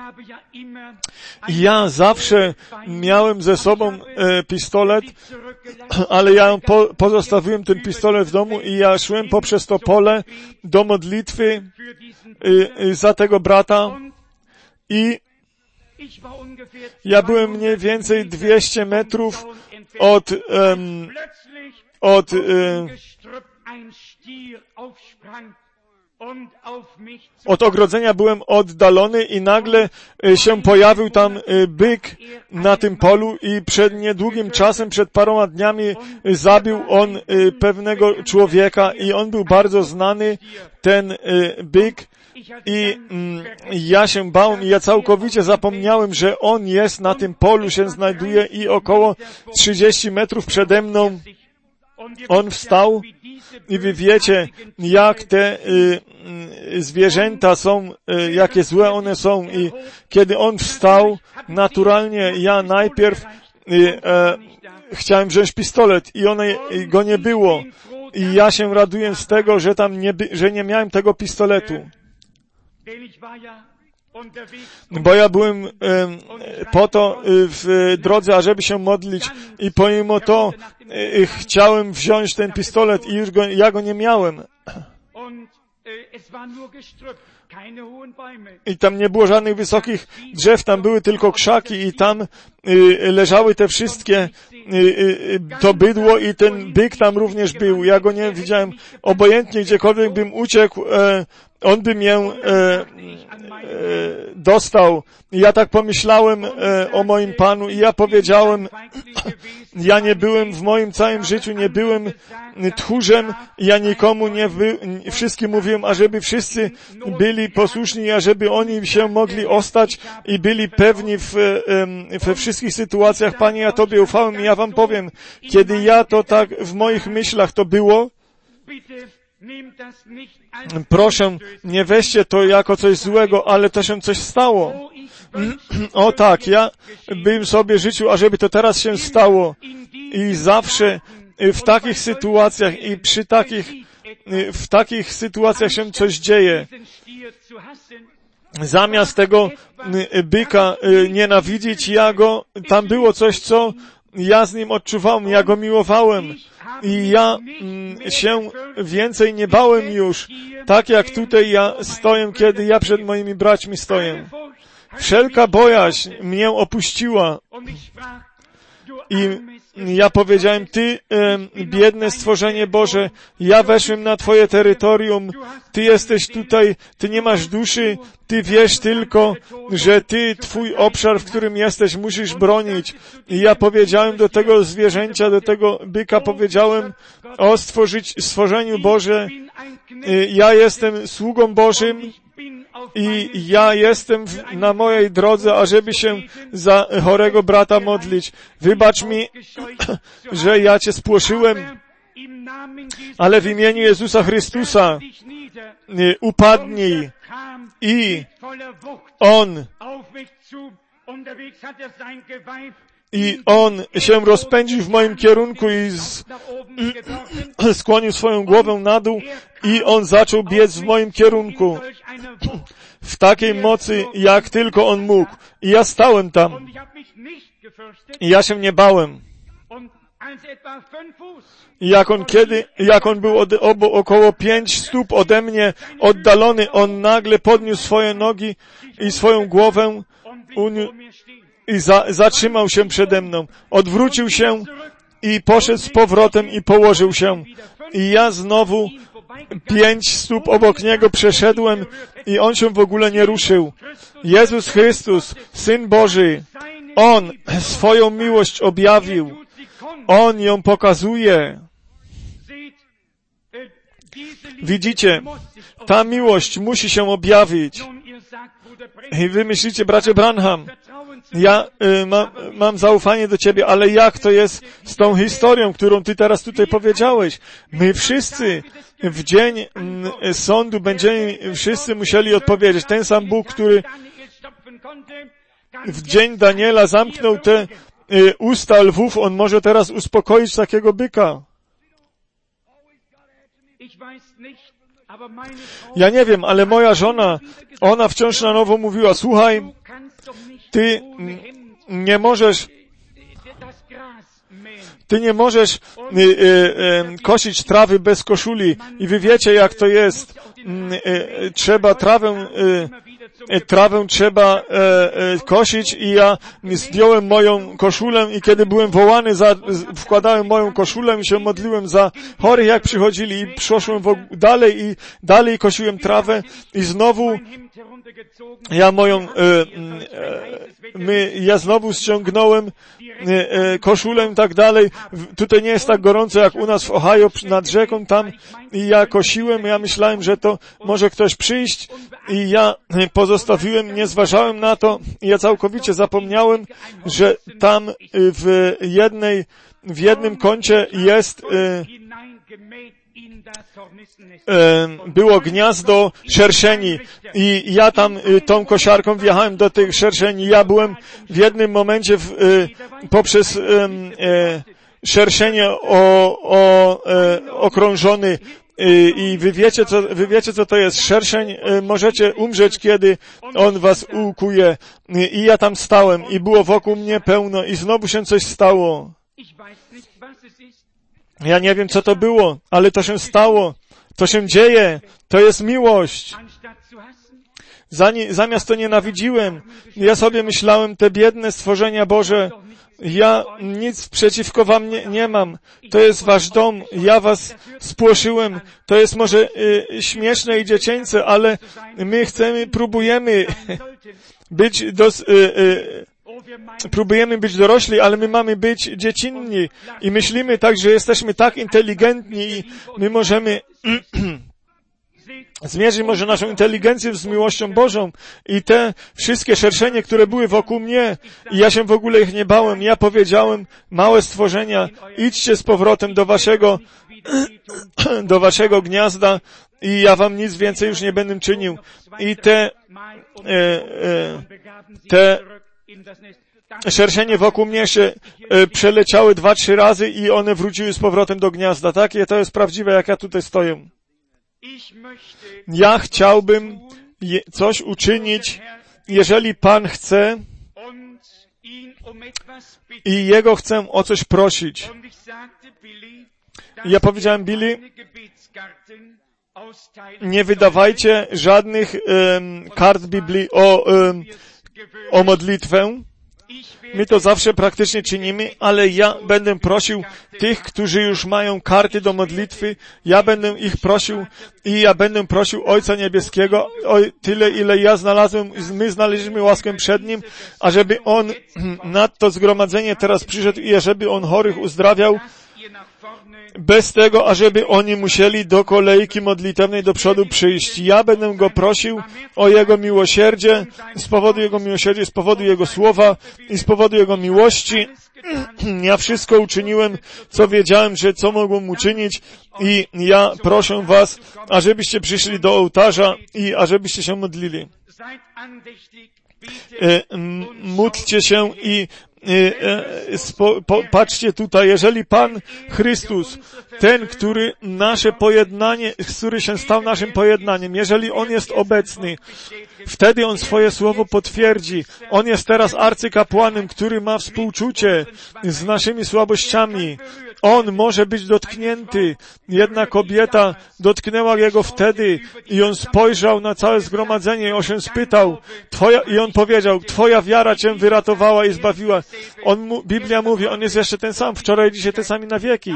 Ja zawsze miałem ze sobą e, pistolet, ale ja po, pozostawiłem ten pistolet w domu i ja szłem poprzez to pole do modlitwy y, y, za tego brata i ja byłem mniej więcej dwieście metrów od, um, od um, od ogrodzenia byłem oddalony i nagle się pojawił tam byk na tym polu i przed niedługim czasem, przed paroma dniami zabił on pewnego człowieka i on był bardzo znany, ten byk. I mm, ja się bałem i ja całkowicie zapomniałem, że on jest na tym polu, się znajduje i około trzydzieści metrów przede mną on wstał i wy wiecie, jak te y, y, zwierzęta są, y, jakie złe one są i kiedy on wstał, naturalnie ja najpierw y, e, chciałem wziąć pistolet i one, y, go nie było i ja się raduję z tego, że tam nie, że nie miałem tego pistoletu. Bo ja byłem e, po to w drodze, ażeby się modlić i pomimo to e, chciałem wziąć ten pistolet i już go, ja go nie miałem. I tam nie było żadnych wysokich drzew, tam były tylko krzaki i tam y, leżały te wszystkie, y, y, to bydło i ten byk tam również był. Ja go nie widziałem. Obojętnie gdziekolwiek bym uciekł, e, on by mnie e, e, dostał. I ja tak pomyślałem e, o moim Panu i ja powiedziałem, ja nie byłem w moim całym życiu, nie byłem tchórzem, ja nikomu nie, wy, wszystkim mówiłem, ażeby wszyscy byli posłuszni, ażeby oni się mogli ostać i byli pewni w, we wszystkich sytuacjach. Panie, ja Tobie ufałem i ja Wam powiem, kiedy ja to tak w moich myślach to było, proszę, nie weźcie to jako coś złego, ale to się coś stało. O tak, ja bym sobie życzył, ażeby to teraz się stało. I zawsze w takich sytuacjach i przy takich, w takich sytuacjach się coś dzieje. Zamiast tego byka nienawidzić, ja go, tam było coś, co ja z nim odczuwałem, ja go miłowałem. I ja mm, się więcej nie bałem już, tak jak tutaj ja stoję, kiedy ja przed moimi braćmi stoję. Wszelka bojaźń mnie opuściła. I ja powiedziałem, Ty, e, biedne stworzenie Boże, ja weszłem na Twoje terytorium, Ty jesteś tutaj, Ty nie masz duszy, Ty wiesz tylko, że Ty, Twój obszar, w którym jesteś, musisz bronić. I ja powiedziałem do tego zwierzęcia, do tego byka, powiedziałem o stworzyć, stworzeniu Boże, ja jestem sługą Bożym, i ja jestem w, na mojej drodze, ażeby się za chorego brata modlić. Wybacz mi, że ja Cię spłoszyłem, ale w imieniu Jezusa Chrystusa upadnij. I On I on się rozpędził w moim kierunku i z, skłonił swoją głowę na dół i on zaczął biec w moim kierunku w takiej mocy, jak tylko on mógł. I ja stałem tam. I ja się nie bałem. I jak on kiedy, jak on był od, obo, około pięć stóp ode mnie oddalony, on nagle podniósł swoje nogi i swoją głowę uniósł. I za, zatrzymał się przede mną. Odwrócił się i poszedł z powrotem i położył się. I ja znowu pięć stóp obok niego przeszedłem i on się w ogóle nie ruszył. Jezus Chrystus, Syn Boży, On swoją miłość objawił. On ją pokazuje. Widzicie, ta miłość musi się objawić. I wy myślicie, bracie Branham, ja y, ma, mam zaufanie do Ciebie, ale jak to jest z tą historią, którą Ty teraz tutaj powiedziałeś? My wszyscy w dzień y, sądu będziemy wszyscy musieli odpowiedzieć. Ten sam Bóg, który w dzień Daniela zamknął te y, usta lwów, On może teraz uspokoić takiego byka. Ja nie wiem, ale moja żona, ona wciąż na nowo mówiła, słuchaj, ty nie możesz, ty nie możesz y, y, y, kosić trawy bez koszuli. I wy wiecie, jak to jest. Y, y, trzeba trawę, y, y, trawę trzeba y, y, kosić i ja zdjąłem moją koszulę i kiedy byłem wołany, za, wkładałem moją koszulę i się modliłem za chorych, jak przychodzili i przeszłem dalej i dalej kosiłem trawę i znowu ja moją, e, e, my, ja znowu ściągnąłem e, e, koszulę i tak dalej. Tutaj nie jest tak gorąco jak u nas w Ohio nad rzeką tam i ja kosiłem, ja myślałem, że to może ktoś przyjść i ja pozostawiłem, nie zważałem na to i ja całkowicie zapomniałem, że tam w jednej, w jednym kącie jest e, było gniazdo szerszeni i ja tam tą kosiarką wjechałem do tych szerszeni. Ja byłem w jednym momencie w, poprzez szerszenie o, o, okrążony i wy wiecie, co, wy wiecie, co to jest szerszeń. Możecie umrzeć, kiedy on was ukuje. I ja tam stałem i było wokół mnie pełno i znowu się coś stało. Ja nie wiem, co to było, ale to się stało. To się dzieje. To jest miłość. Zamiast to nienawidziłem. Ja sobie myślałem, te biedne stworzenia Boże, ja nic przeciwko wam nie, nie mam. To jest wasz dom. Ja was spłoszyłem. To jest może y, śmieszne i dziecięce, ale my chcemy, próbujemy być dos, y, y, próbujemy być dorośli, ale my mamy być dziecinni i myślimy tak, że jesteśmy tak inteligentni i my możemy zmierzyć może naszą inteligencję z miłością Bożą i te wszystkie szerszenie, które były wokół mnie i ja się w ogóle ich nie bałem. Ja powiedziałem, małe stworzenia, idźcie z powrotem do waszego do waszego gniazda i ja wam nic więcej już nie będę czynił. I te e, e, te szerszenie wokół mnie się e, przeleciały dwa, trzy razy i one wróciły z powrotem do gniazda. Takie to jest prawdziwe, jak ja tutaj stoję. Ja chciałbym je, coś uczynić, jeżeli Pan chce i Jego chcę o coś prosić. Ja powiedziałem, Billy, nie wydawajcie żadnych um, kart Biblii o, um, o modlitwę. My to zawsze praktycznie czynimy, ale ja będę prosił tych, którzy już mają karty do modlitwy, ja będę ich prosił i ja będę prosił Ojca Niebieskiego o tyle, ile ja znalazłem, my znaleźliśmy łaskę przed Nim, ażeby On nad to zgromadzenie teraz przyszedł i ażeby On chorych uzdrawiał, bez tego, ażeby oni musieli do kolejki modlitewnej do przodu przyjść. Ja będę Go prosił o Jego miłosierdzie, z powodu Jego miłosierdzia, z powodu Jego słowa i z powodu Jego miłości. Ja wszystko uczyniłem, co wiedziałem, że co mogłem uczynić i ja proszę was, ażebyście przyszli do ołtarza i ażebyście się modlili. Módlcie się i Spo, po, patrzcie tutaj, jeżeli Pan Chrystus, ten, który nasze pojednanie, który się stał naszym pojednaniem, jeżeli On jest obecny, wtedy On swoje słowo potwierdzi. On jest teraz arcykapłanem, który ma współczucie z naszymi słabościami. On może być dotknięty. Jedna kobieta dotknęła Jego wtedy i On spojrzał na całe zgromadzenie i On się spytał, twoja, i On powiedział, Twoja wiara Cię wyratowała i zbawiła. On mu, Biblia mówi, On jest jeszcze ten sam, wczoraj, dzisiaj ten sam i na wieki.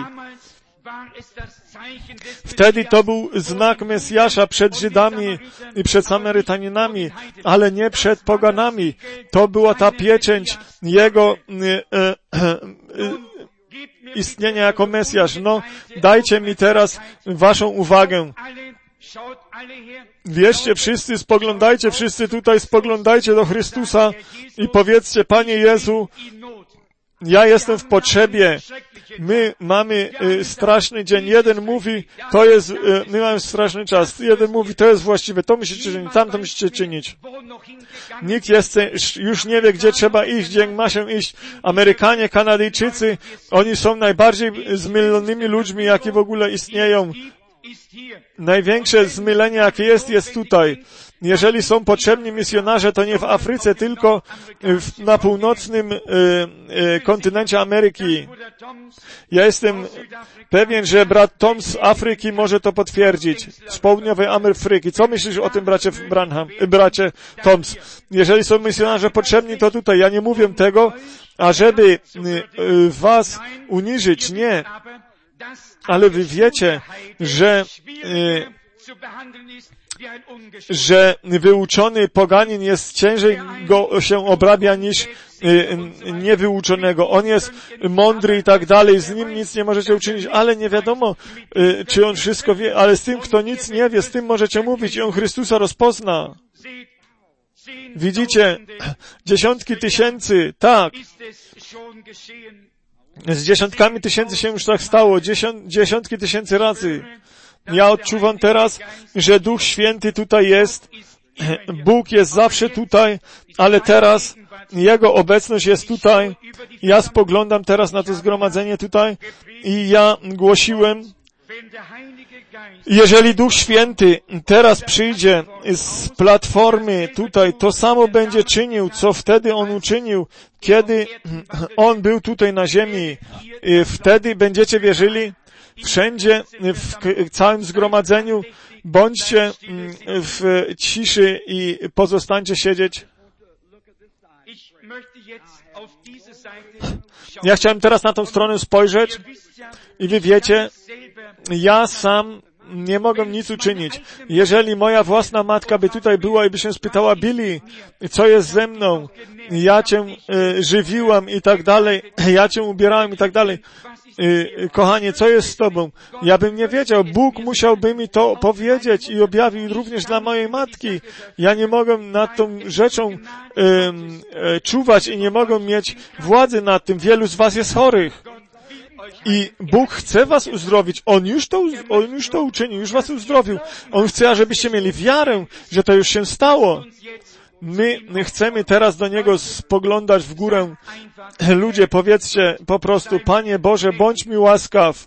Wtedy to był znak Mesjasza przed Żydami i przed Samarytaninami, ale nie przed poganami. To była ta pieczęć Jego e, e, e, istnienia jako Mesjasz. No, dajcie mi teraz waszą uwagę. Wierzcie wszyscy, spoglądajcie wszyscy tutaj, spoglądajcie do Chrystusa i powiedzcie, Panie Jezu, ja jestem w potrzebie. My mamy y, straszny dzień. Jeden mówi, to jest, y, my mamy straszny czas. Jeden mówi, to jest właściwe, to musicie czynić, tamto musicie czynić. Nikt jest, już nie wie, gdzie trzeba iść, gdzie ma się iść. Amerykanie, Kanadyjczycy, oni są najbardziej zmylonymi ludźmi, jakie w ogóle istnieją. Największe zmylenie, jakie jest, jest tutaj. Jeżeli są potrzebni misjonarze, to nie w Afryce, tylko w, na północnym y, y, kontynencie Ameryki. Ja jestem pewien, że brat Tom z Afryki może to potwierdzić. Z południowej Ameryki. Co myślisz o tym, bracie Branham, bracie Toms? Jeżeli są misjonarze potrzebni, to tutaj. Ja nie mówię tego, ażeby y, y, was uniżyć. Nie. Ale wy wiecie, że y, że wyuczony poganin jest ciężej go się obrabia niż y, niewyuczonego. On jest mądry i tak dalej, z nim nic nie możecie uczynić, ale nie wiadomo, y, czy on wszystko wie, ale z tym, kto nic nie wie, z tym możecie mówić i on Chrystusa rozpozna. Widzicie, dziesiątki tysięcy, tak. Z dziesiątkami tysięcy się już tak stało, dziesiąt, dziesiątki tysięcy razy. Ja odczuwam teraz, że Duch Święty tutaj jest, Bóg jest zawsze tutaj, ale teraz Jego obecność jest tutaj. Ja spoglądam teraz na to zgromadzenie tutaj i ja głosiłem, jeżeli Duch Święty teraz przyjdzie z platformy tutaj, to samo będzie czynił, co wtedy On uczynił, kiedy On był tutaj na ziemi. Wtedy będziecie wierzyli? Wszędzie, w całym zgromadzeniu, bądźcie w ciszy i pozostańcie siedzieć. Ja chciałem teraz na tą stronę spojrzeć i wy wiecie, ja sam nie mogę nic uczynić. Jeżeli moja własna matka by tutaj była i by się spytała, Billy, co jest ze mną? Ja cię y, żywiłam i tak dalej, ja cię ubierałem i tak dalej. Y, kochanie, co jest z tobą? Ja bym nie wiedział. Bóg musiałby mi to powiedzieć i objawił również dla mojej matki. Ja nie mogę nad tą rzeczą y, y, czuwać i nie mogę mieć władzy nad tym. Wielu z was jest chorych. I Bóg chce was uzdrowić. On już to, On już to uczynił, już was uzdrowił. On chce, ażebyście mieli wiarę, że to już się stało. My, my chcemy teraz do Niego spoglądać w górę. Ludzie, powiedzcie po prostu, Panie Boże, bądź mi łaskaw.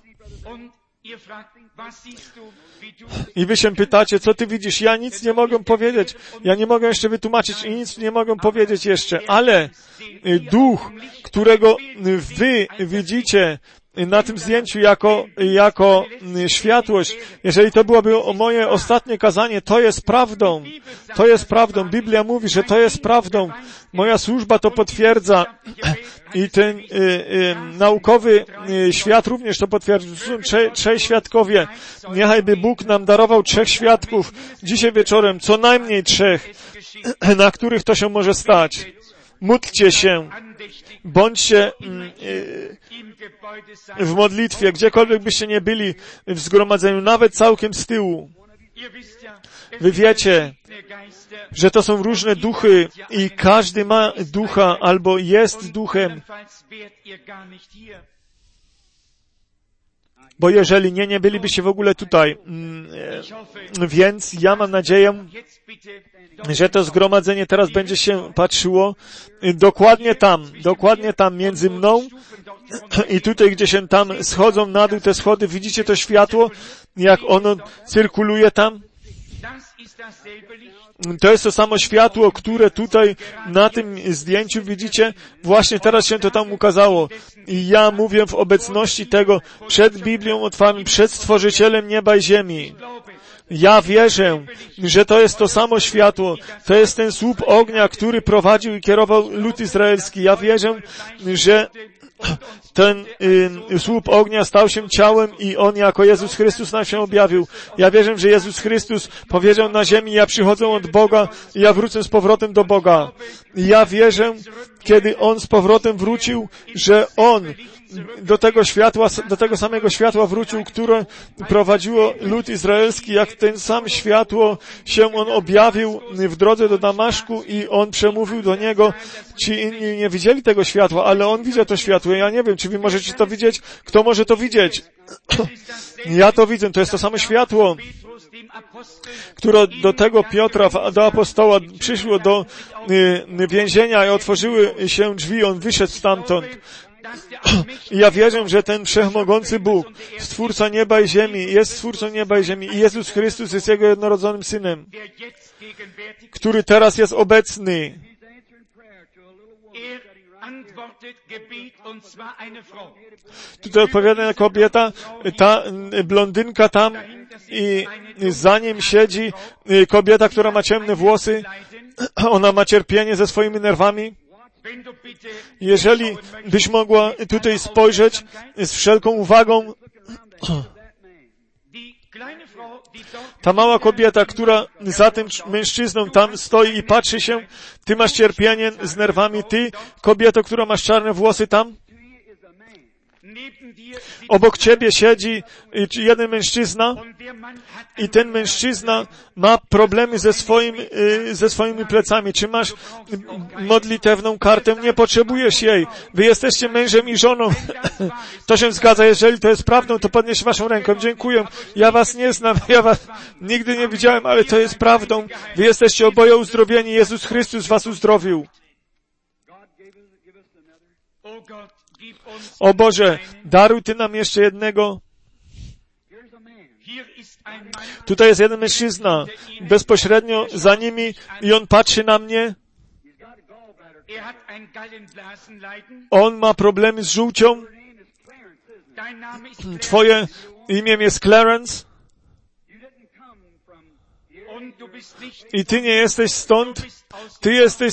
I wy się pytacie, co ty widzisz? Ja nic nie mogę powiedzieć. Ja nie mogę jeszcze wytłumaczyć i nic nie mogę powiedzieć jeszcze. Ale Duch, którego wy widzicie na tym zdjęciu jako, jako światłość, jeżeli to byłoby moje ostatnie kazanie, to jest prawdą. To jest prawdą. Biblia mówi, że to jest prawdą. Moja służba to potwierdza. I ten y, y, naukowy y, świat również to potwierdza. Są trze, trzej świadkowie. Niechajby Bóg nam darował trzech świadków dzisiaj wieczorem, co najmniej trzech, na których to się może stać. Módlcie się. Bądźcie y, w modlitwie, gdziekolwiek byście nie byli w zgromadzeniu, nawet całkiem z tyłu. Wy wiecie, że to są różne duchy i każdy ma ducha albo jest duchem. Bo jeżeli nie, nie bylibyście w ogóle tutaj. Więc ja mam nadzieję, że to zgromadzenie teraz będzie się patrzyło dokładnie tam, dokładnie tam między mną i tutaj, gdzie się tam schodzą na dół te schody. Widzicie to światło, jak ono cyrkuluje tam? To jest to samo światło, które tutaj na tym zdjęciu widzicie. Właśnie teraz się to tam ukazało. I ja mówię w obecności tego przed Biblią otwartą, przed Stworzycielem nieba i ziemi. Ja wierzę, że to jest to samo światło. To jest ten słup ognia, który prowadził i kierował lud izraelski. Ja wierzę, że ten y, słup ognia stał się ciałem i On jako Jezus Chrystus nam się objawił. Ja wierzę, że Jezus Chrystus powiedział na ziemi, ja przychodzę od Boga i ja wrócę z powrotem do Boga. I ja wierzę, kiedy On z powrotem wrócił, że On do tego światła, do tego samego światła wrócił, które prowadziło lud izraelski, jak ten sam światło się On objawił w drodze do Damaszku i On przemówił do niego. Ci inni nie widzieli tego światła, ale On widział to światło. Ja nie wiem, czy wy możecie to widzieć? Kto może to widzieć? Ja to widzę, to jest to samo światło, które do tego Piotra, do apostoła przyszło do y, więzienia i otworzyły się drzwi, on wyszedł stamtąd. I ja wierzę, że ten wszechmogący Bóg, Stwórca nieba i ziemi, jest Stwórcą nieba i ziemi i Jezus Chrystus jest Jego jednorodzonym Synem, który teraz jest obecny. Tutaj odpowiada kobieta, ta blondynka tam i za nim siedzi kobieta, która ma ciemne włosy. Ona ma cierpienie ze swoimi nerwami. Jeżeli byś mogła tutaj spojrzeć z wszelką uwagą, ta mała kobieta, która za tym mężczyzną tam stoi i patrzy się, ty masz cierpienie z nerwami, ty, kobieto, która masz czarne włosy tam, obok ciebie siedzi jeden mężczyzna i ten mężczyzna ma problemy ze, swoim, ze swoimi plecami. Czy masz modlitewną kartę? Nie potrzebujesz jej. Wy jesteście mężem i żoną. To się zgadza. Jeżeli to jest prawdą, to podnieś waszą rękę. Dziękuję. Ja was nie znam. Ja was nigdy nie widziałem, ale to jest prawdą. Wy jesteście oboje uzdrowieni. Jezus Chrystus was uzdrowił. O Boże, daruj Ty nam jeszcze jednego. Tutaj jest jeden mężczyzna, bezpośrednio za nimi i on patrzy na mnie. On ma problemy z żółcią. Twoje imię jest Clarence. I Ty nie jesteś stąd. Ty jesteś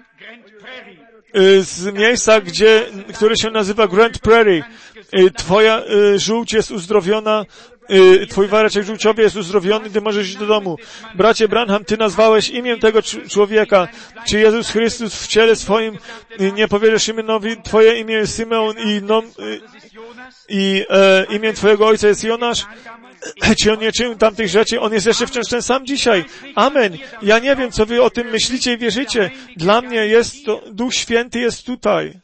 z miejsca, gdzie, które się nazywa Grand Prairie. Twoja żółć jest uzdrowiona, twój woreczek żółciowy jest uzdrowiony, ty możesz iść do domu. Bracie Branham, ty nazwałeś imię tego człowieka. Czy Jezus Chrystus w ciele swoim nie powiedział Szymonowi, twoje imię jest Symeon i, no, i e, imię twojego ojca jest Jonasz? Czy on nie czynił tamtych rzeczy? On jest jeszcze wciąż ten sam dzisiaj. Amen. Ja nie wiem, co wy o tym myślicie i wierzycie. Dla mnie jest to, Duch Święty jest tutaj.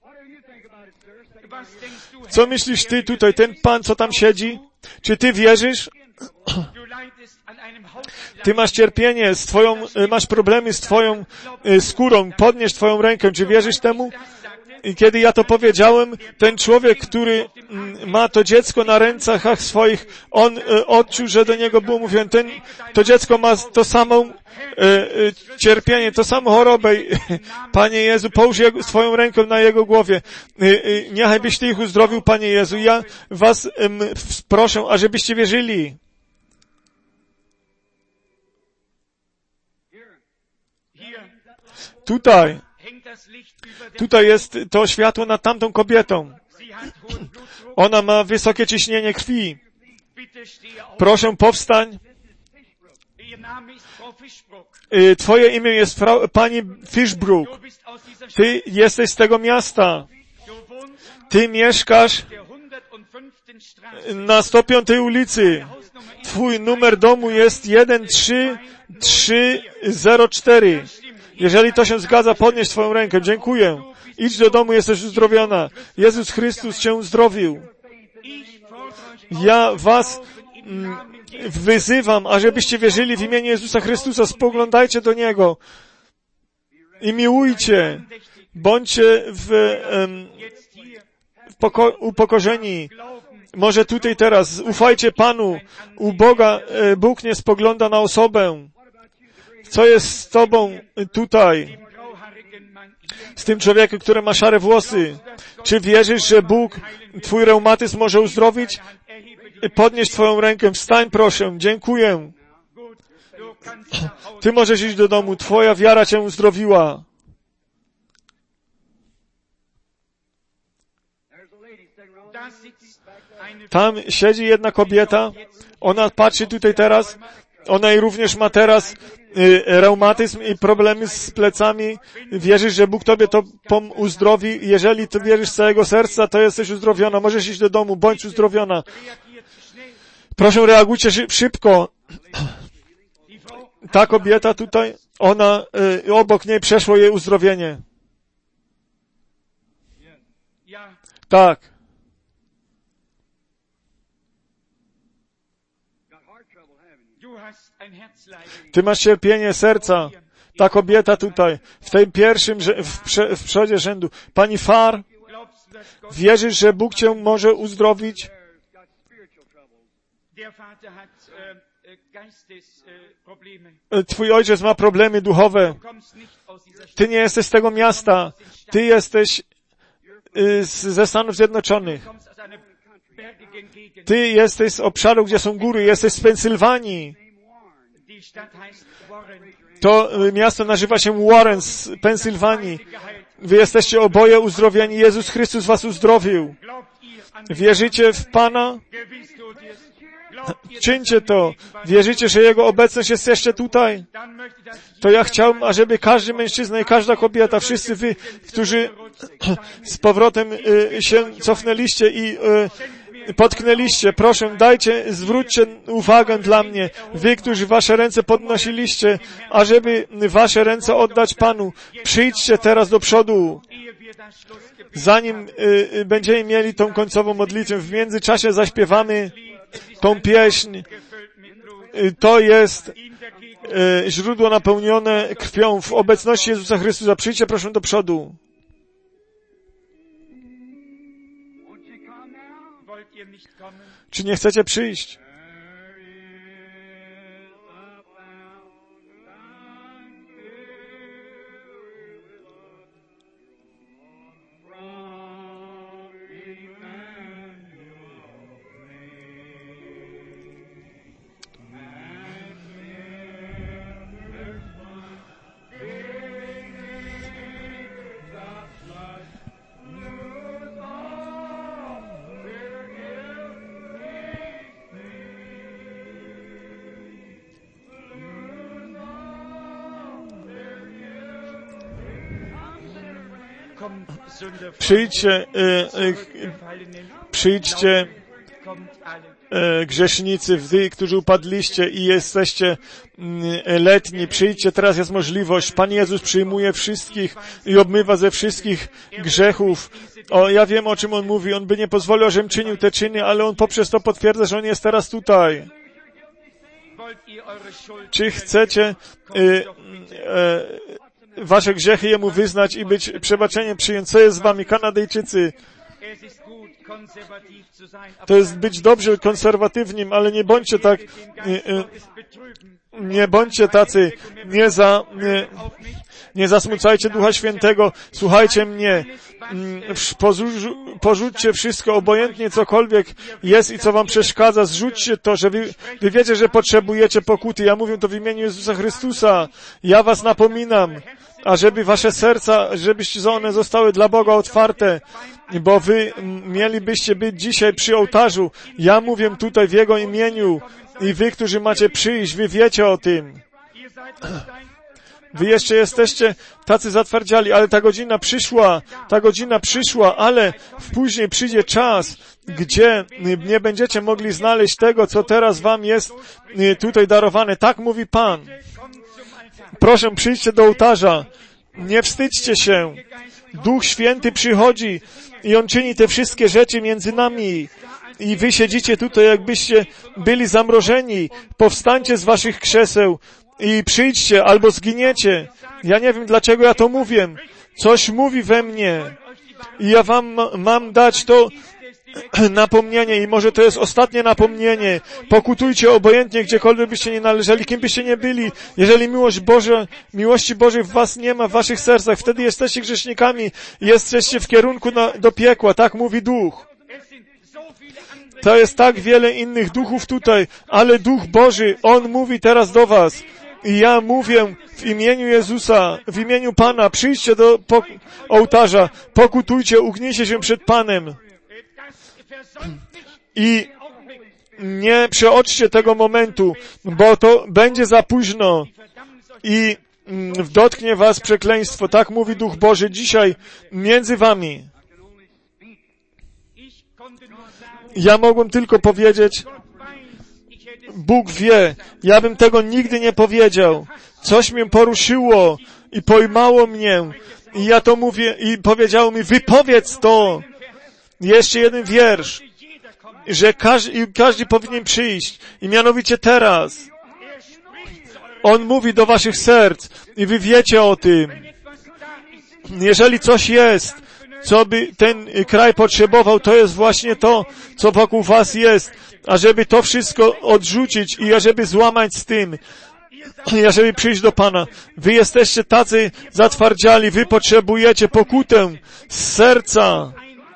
Co myślisz ty tutaj, ten Pan, co tam siedzi? Czy ty wierzysz? Ty masz cierpienie, z twoją, masz problemy z twoją skórą. Podnieś twoją rękę. Czy wierzysz temu? I kiedy ja to powiedziałem, ten człowiek, który ma to dziecko na rękach swoich, on e, odczuł, że do niego było mówione, ten, to dziecko ma to samo e, e, cierpienie, to samą chorobę. Panie Jezu, połóż jego, swoją rękę na jego głowie. E, e, niechaj byś Ty ich uzdrowił, Panie Jezu. Ja was e, proszę, ażebyście wierzyli. Tutaj. Tutaj jest to światło nad tamtą kobietą. Ona ma wysokie ciśnienie krwi. Proszę, powstań. Twoje imię jest fra- pani Fishbrook. Ty jesteś z tego miasta. Ty mieszkasz na sto piątej ulicy. Twój numer domu jest jeden trzy trzy zero cztery. Jeżeli to się zgadza, podnieś swoją rękę. Dziękuję. Idź do domu, jesteś uzdrowiona. Jezus Chrystus Cię uzdrowił. Ja was mm, wyzywam, ażebyście wierzyli w imieniu Jezusa Chrystusa. Spoglądajcie do Niego i miłujcie. Bądźcie w, em, w poko- upokorzeni. Może tutaj teraz. Ufajcie Panu. U Boga e, Bóg nie spogląda na osobę. Co jest z tobą tutaj? Z tym człowiekiem, który ma szare włosy. Czy wierzysz, że Bóg twój reumatyzm może uzdrowić? Podnieś twoją rękę. Wstań, proszę. Dziękuję. Ty możesz iść do domu. Twoja wiara cię uzdrowiła. Tam siedzi jedna kobieta. Ona patrzy tutaj teraz. Ona i również ma teraz y, reumatyzm i problemy z plecami. Wierzysz, że Bóg tobie to pom- uzdrowi. Jeżeli ty wierzysz z całego serca, to jesteś uzdrowiona. Możesz iść do domu, bądź uzdrowiona. Proszę, reagujcie szy- szybko. Ta kobieta tutaj, ona, y, obok niej przeszło jej uzdrowienie. Tak. Ty masz cierpienie serca. Ta kobieta tutaj, w tej pierwszym, w, prze, w przodzie rzędu. Pani Farr, Wierzysz, że Bóg cię może uzdrowić? Twój ojciec ma problemy duchowe. Ty nie jesteś z tego miasta. Ty jesteś ze Stanów Zjednoczonych. Ty jesteś z obszaru, gdzie są góry. Jesteś z Pensylwanii. To miasto nazywa się Warren z Pensylwanii. Wy jesteście oboje uzdrowieni. Jezus Chrystus was uzdrowił. Wierzycie w Pana? Czyńcie to. Wierzycie, że Jego obecność jest jeszcze tutaj? To ja chciałbym, ażeby każdy mężczyzna i każda kobieta, wszyscy wy, którzy z powrotem y, się cofnęliście i y, potknęliście, proszę, dajcie, zwróćcie uwagę dla mnie, wy, którzy wasze ręce podnosiliście, ażeby wasze ręce oddać Panu. Przyjdźcie teraz do przodu. Zanim y, y, będziemy mieli tą końcową modlitwę, w międzyczasie zaśpiewamy tą pieśń. To jest e, źródło napełnione krwią w obecności Jezusa Chrystusa. Przyjdźcie proszę do przodu. Czy nie chcecie przyjść? Przyjdźcie, e, e, przyjdźcie e, grzesznicy, wy, którzy upadliście i jesteście e, letni, przyjdźcie, teraz jest możliwość. Pan Jezus przyjmuje wszystkich i obmywa ze wszystkich grzechów. O, ja wiem, o czym On mówi. On by nie pozwolił, żebym czynił te czyny, ale On poprzez to potwierdza, że On jest teraz tutaj. Czy chcecie e, e, wasze grzechy Jemu wyznać i być przebaczeniem przyjąć? Co jest z wami, Kanadyjczycy? To jest być dobrze konserwatywnym, ale nie bądźcie tak, nie, nie bądźcie tacy, nie za, nie, nie zasmucajcie Ducha Świętego, słuchajcie mnie, porzućcie wszystko, obojętnie cokolwiek jest i co wam przeszkadza, zrzućcie to, że wy, wy wiecie, że potrzebujecie pokuty. Ja mówię to w imieniu Jezusa Chrystusa. Ja was napominam, ażeby wasze serca, żebyście one zostały dla Boga otwarte, bo wy mielibyście być dzisiaj przy ołtarzu. Ja mówię tutaj w Jego imieniu i wy, którzy macie przyjść, wy wiecie o tym. Wy jeszcze jesteście tacy zatwardziali, ale ta godzina przyszła, ta godzina przyszła, ale później przyjdzie czas, gdzie nie będziecie mogli znaleźć tego, co teraz wam jest tutaj darowane. Tak mówi Pan. Proszę, przyjdźcie do ołtarza. Nie wstydźcie się. Duch Święty przychodzi i On czyni te wszystkie rzeczy między nami. I wy siedzicie tutaj, jakbyście byli zamrożeni. Powstańcie z waszych krzeseł i przyjdźcie, albo zginiecie. Ja nie wiem, dlaczego ja to mówię. Coś mówi we mnie. I ja wam mam dać to napomnienie i może to jest ostatnie napomnienie. Pokutujcie obojętnie, gdziekolwiek byście nie należeli, kim byście nie byli. Jeżeli miłość Boża, miłości Bożej w was nie ma, w waszych sercach, wtedy jesteście grzesznikami i jesteście w kierunku na, do piekła. Tak mówi Duch. To jest tak wiele innych duchów tutaj, ale Duch Boży, On mówi teraz do was. I ja mówię w imieniu Jezusa, w imieniu Pana, przyjdźcie do po- ołtarza, pokutujcie, ugnijcie się przed Panem. I nie przeoczcie tego momentu, bo to będzie za późno i dotknie was przekleństwo. Tak mówi Duch Boży dzisiaj między wami. Ja mogłem tylko powiedzieć, Bóg wie, ja bym tego nigdy nie powiedział. Coś mnie poruszyło i pojmało mnie. I ja to mówię i powiedziało mi, wypowiedz to. Jeszcze jeden wiersz, że każdy, każdy powinien przyjść. I mianowicie teraz. On mówi do waszych serc i wy wiecie o tym. Jeżeli coś jest, co by ten kraj potrzebował, to jest właśnie to, co wokół was jest. A żeby to wszystko odrzucić i ażeby złamać z tym, i ażeby przyjść do Pana. Wy jesteście tacy zatwardziali, wy potrzebujecie pokutę z serca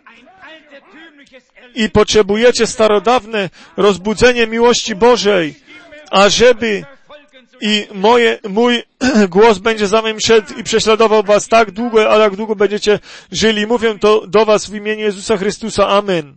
i potrzebujecie starodawne rozbudzenie miłości Bożej, ażeby i moje, mój głos będzie za wami szedł i prześladował was tak długo, a jak długo będziecie żyli. Mówię to do was w imieniu Jezusa Chrystusa. Amen.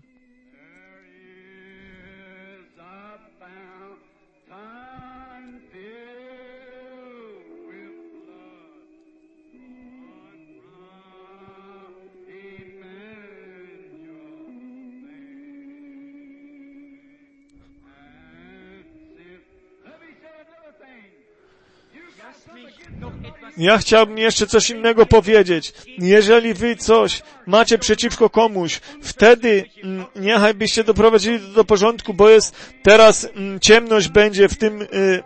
Ja chciałbym jeszcze coś innego powiedzieć. Jeżeli wy coś macie przeciwko komuś, wtedy mm, niechaj byście doprowadzili do, do porządku, bo jest teraz mm, ciemność będzie w tym y, y,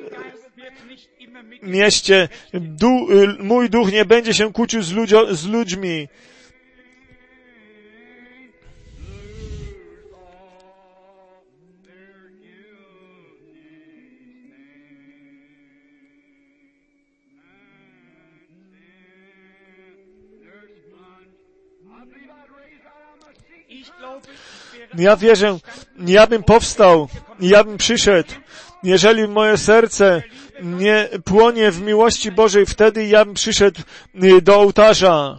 mieście. Du, y, mój duch nie będzie się kłócił z, ludzio, z ludźmi. Ja wierzę, ja bym powstał, ja bym przyszedł. Jeżeli moje serce nie płonie w miłości Bożej, wtedy ja bym przyszedł do ołtarza.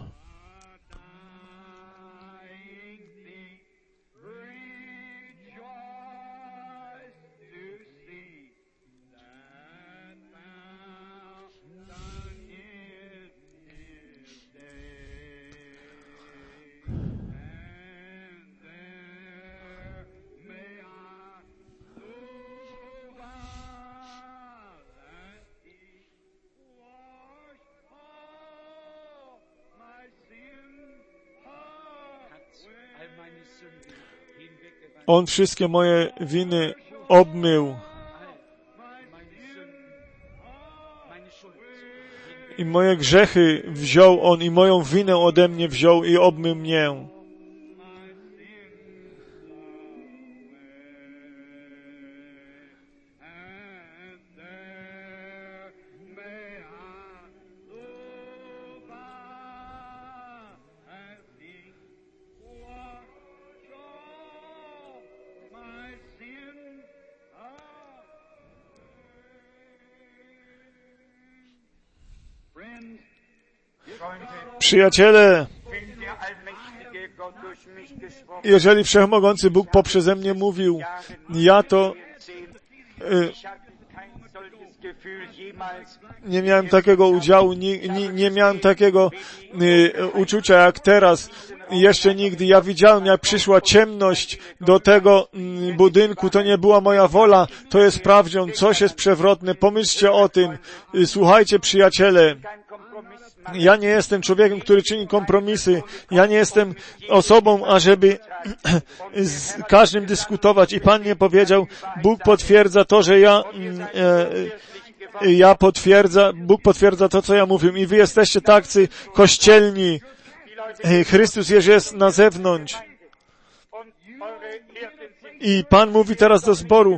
On wszystkie moje winy obmył. I moje grzechy wziął On i moją winę ode mnie wziął i obmył mnie. Przyjaciele, jeżeli Wszechmogący Bóg poprzeze mnie mówił, ja to y, nie miałem takiego udziału, nie, nie, nie miałem takiego y, uczucia jak teraz. Jeszcze nigdy. Ja widziałem, jak przyszła ciemność do tego y, budynku. To nie była moja wola. To jest prawdą. Coś jest przewrotne. Pomyślcie o tym. Y, słuchajcie, przyjaciele. Ja nie jestem człowiekiem, który czyni kompromisy. Ja nie jestem osobą, ażeby z każdym dyskutować. I Pan nie powiedział, Bóg potwierdza to, że ja, e, ja potwierdza, Bóg potwierdza to, co ja mówię. I wy jesteście tacy kościelni. Chrystus jest na zewnątrz. I Pan mówi teraz do zboru,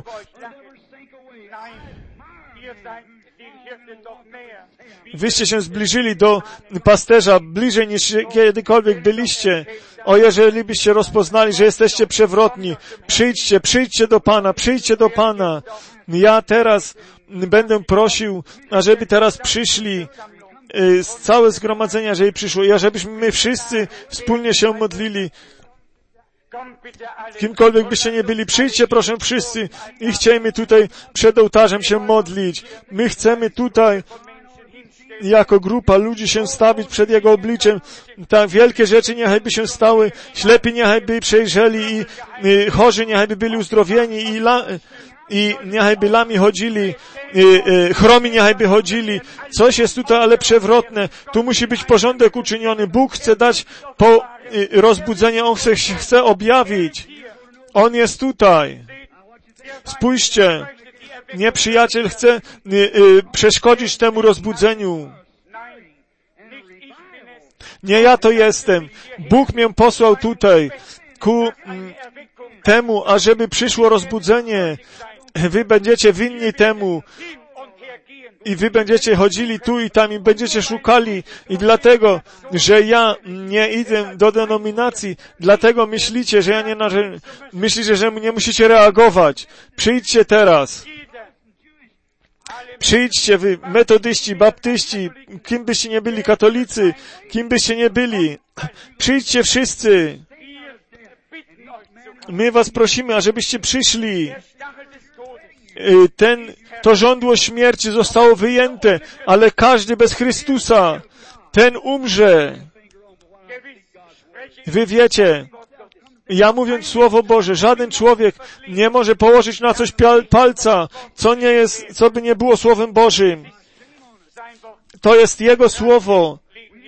wyście się zbliżyli do pasterza bliżej niż kiedykolwiek byliście. O, jeżeli byście rozpoznali, że jesteście przewrotni, przyjdźcie, przyjdźcie do Pana, przyjdźcie do Pana. Ja teraz będę prosił, ażeby teraz przyszli z całe zgromadzenia, żeby przyszło i ażebyśmy my wszyscy wspólnie się modlili. Kimkolwiek byście nie byli, przyjdźcie proszę wszyscy i chciejmy tutaj przed ołtarzem się modlić. My chcemy tutaj jako grupa ludzi się stawić przed Jego obliczem. Tak wielkie rzeczy niechaj by się stały, ślepi niechaj by przejrzeli i, i chorzy niechaj by byli uzdrowieni i, la, i niechaj by lami chodzili, i, i, chromi niechaj by chodzili. Coś jest tutaj ale przewrotne. Tu musi być porządek uczyniony. Bóg chce dać po i, rozbudzenie, On chce, chce objawić. On jest tutaj. Spójrzcie. Nieprzyjaciel chce y, y, przeszkodzić temu rozbudzeniu. Nie ja to jestem. Bóg mnie posłał tutaj ku mm, temu, ażeby przyszło rozbudzenie. Wy będziecie winni temu. I wy będziecie chodzili tu i tam i będziecie szukali. I dlatego, że ja nie idę do denominacji, dlatego myślicie, że ja nie narzę... myślicie, że nie musicie reagować. Przyjdźcie teraz. Przyjdźcie wy, metodyści, baptyści, kim byście nie byli, katolicy, kim byście nie byli. Przyjdźcie wszyscy. My was prosimy, ażebyście przyszli. Ten, to żądło śmierci zostało wyjęte, ale każdy bez Chrystusa, ten umrze. Wy wiecie, ja mówiąc Słowo Boże, żaden człowiek nie może położyć na coś palca, co nie jest, co by nie było Słowem Bożym. To jest Jego Słowo.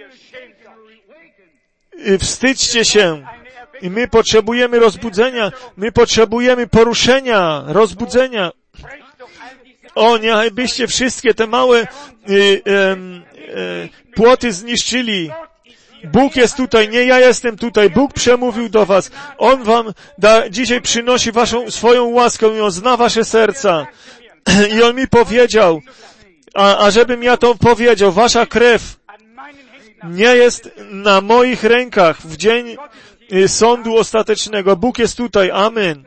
Wstydźcie się. I my potrzebujemy rozbudzenia, my potrzebujemy poruszenia, rozbudzenia. O, niechbyście wszystkie te małe y, y, y, płoty zniszczyli. Bóg jest tutaj, nie ja jestem tutaj. Bóg przemówił do was. On wam da, dzisiaj przynosi waszą, swoją łaskę i On zna wasze serca. I On mi powiedział, a, a żebym ja to powiedział, wasza krew nie jest na moich rękach w dzień y, sądu ostatecznego. Bóg jest tutaj. Amen.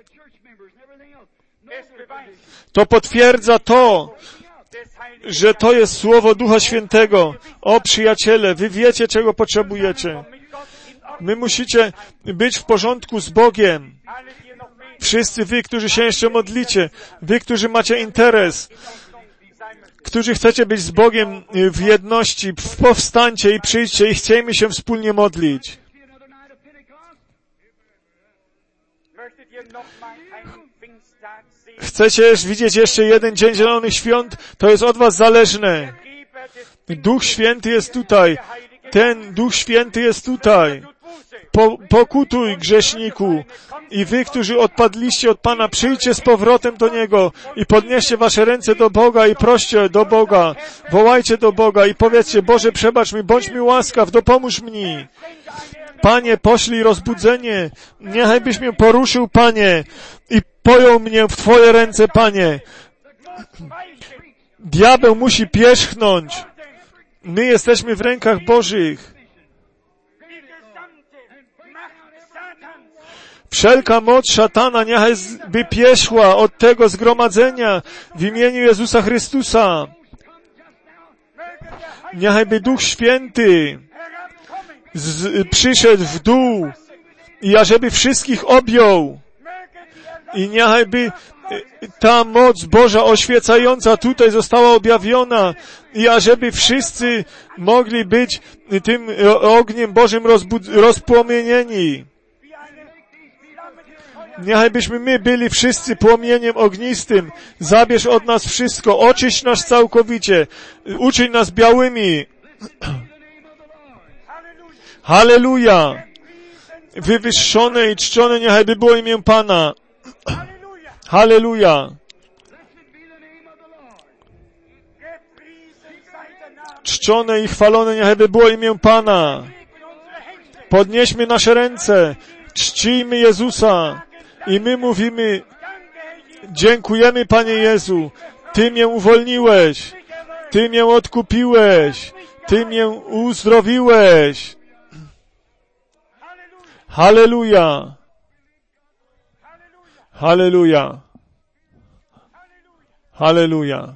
To potwierdza to, że to jest Słowo Ducha Świętego. O przyjaciele, wy wiecie, czego potrzebujecie. My musicie być w porządku z Bogiem. Wszyscy wy, którzy się jeszcze modlicie, wy, którzy macie interes, którzy chcecie być z Bogiem w jedności, powstańcie i przyjdźcie i chciejmy się wspólnie modlić. Chcecie widzieć jeszcze jeden dzień Zielonych Świąt? To jest od was zależne. Duch Święty jest tutaj. Ten Duch Święty jest tutaj. Po, pokutuj, grzeszniku. I wy, którzy odpadliście od Pana, przyjdźcie z powrotem do Niego i podnieście wasze ręce do Boga i proście do Boga. Wołajcie do Boga i powiedzcie, Boże, przebacz mi, bądź mi łaskaw, dopomóż mi. Panie, poślij rozbudzenie. Niechajbyś mnie poruszył, Panie, i pojął mnie w Twoje ręce, Panie. Diabeł musi pierzchnąć. My jesteśmy w rękach Bożych. Wszelka moc szatana niechaj by pierzchła od tego zgromadzenia w imieniu Jezusa Chrystusa. Niechaj by Duch Święty z, przyszedł w dół i ażeby wszystkich objął. I niechaj by ta moc Boża oświecająca tutaj została objawiona i ażeby wszyscy mogli być tym ogniem Bożym rozbud- rozpłomienieni. Niechajbyśmy my byli wszyscy płomieniem ognistym. Zabierz od nas wszystko. Oczyść nas całkowicie. Uczyń nas białymi. Halleluja! Wywyższone i czczone niechajby było imię Pana. Halleluja! Czczone i chwalone niechajby było imię Pana. Podnieśmy nasze ręce. Czcijmy Jezusa. I my mówimy, dziękujemy, Panie Jezu, Ty mnie uwolniłeś, Ty mnie odkupiłeś, Ty mnie uzdrowiłeś. Halleluja! Halleluja! Halleluja!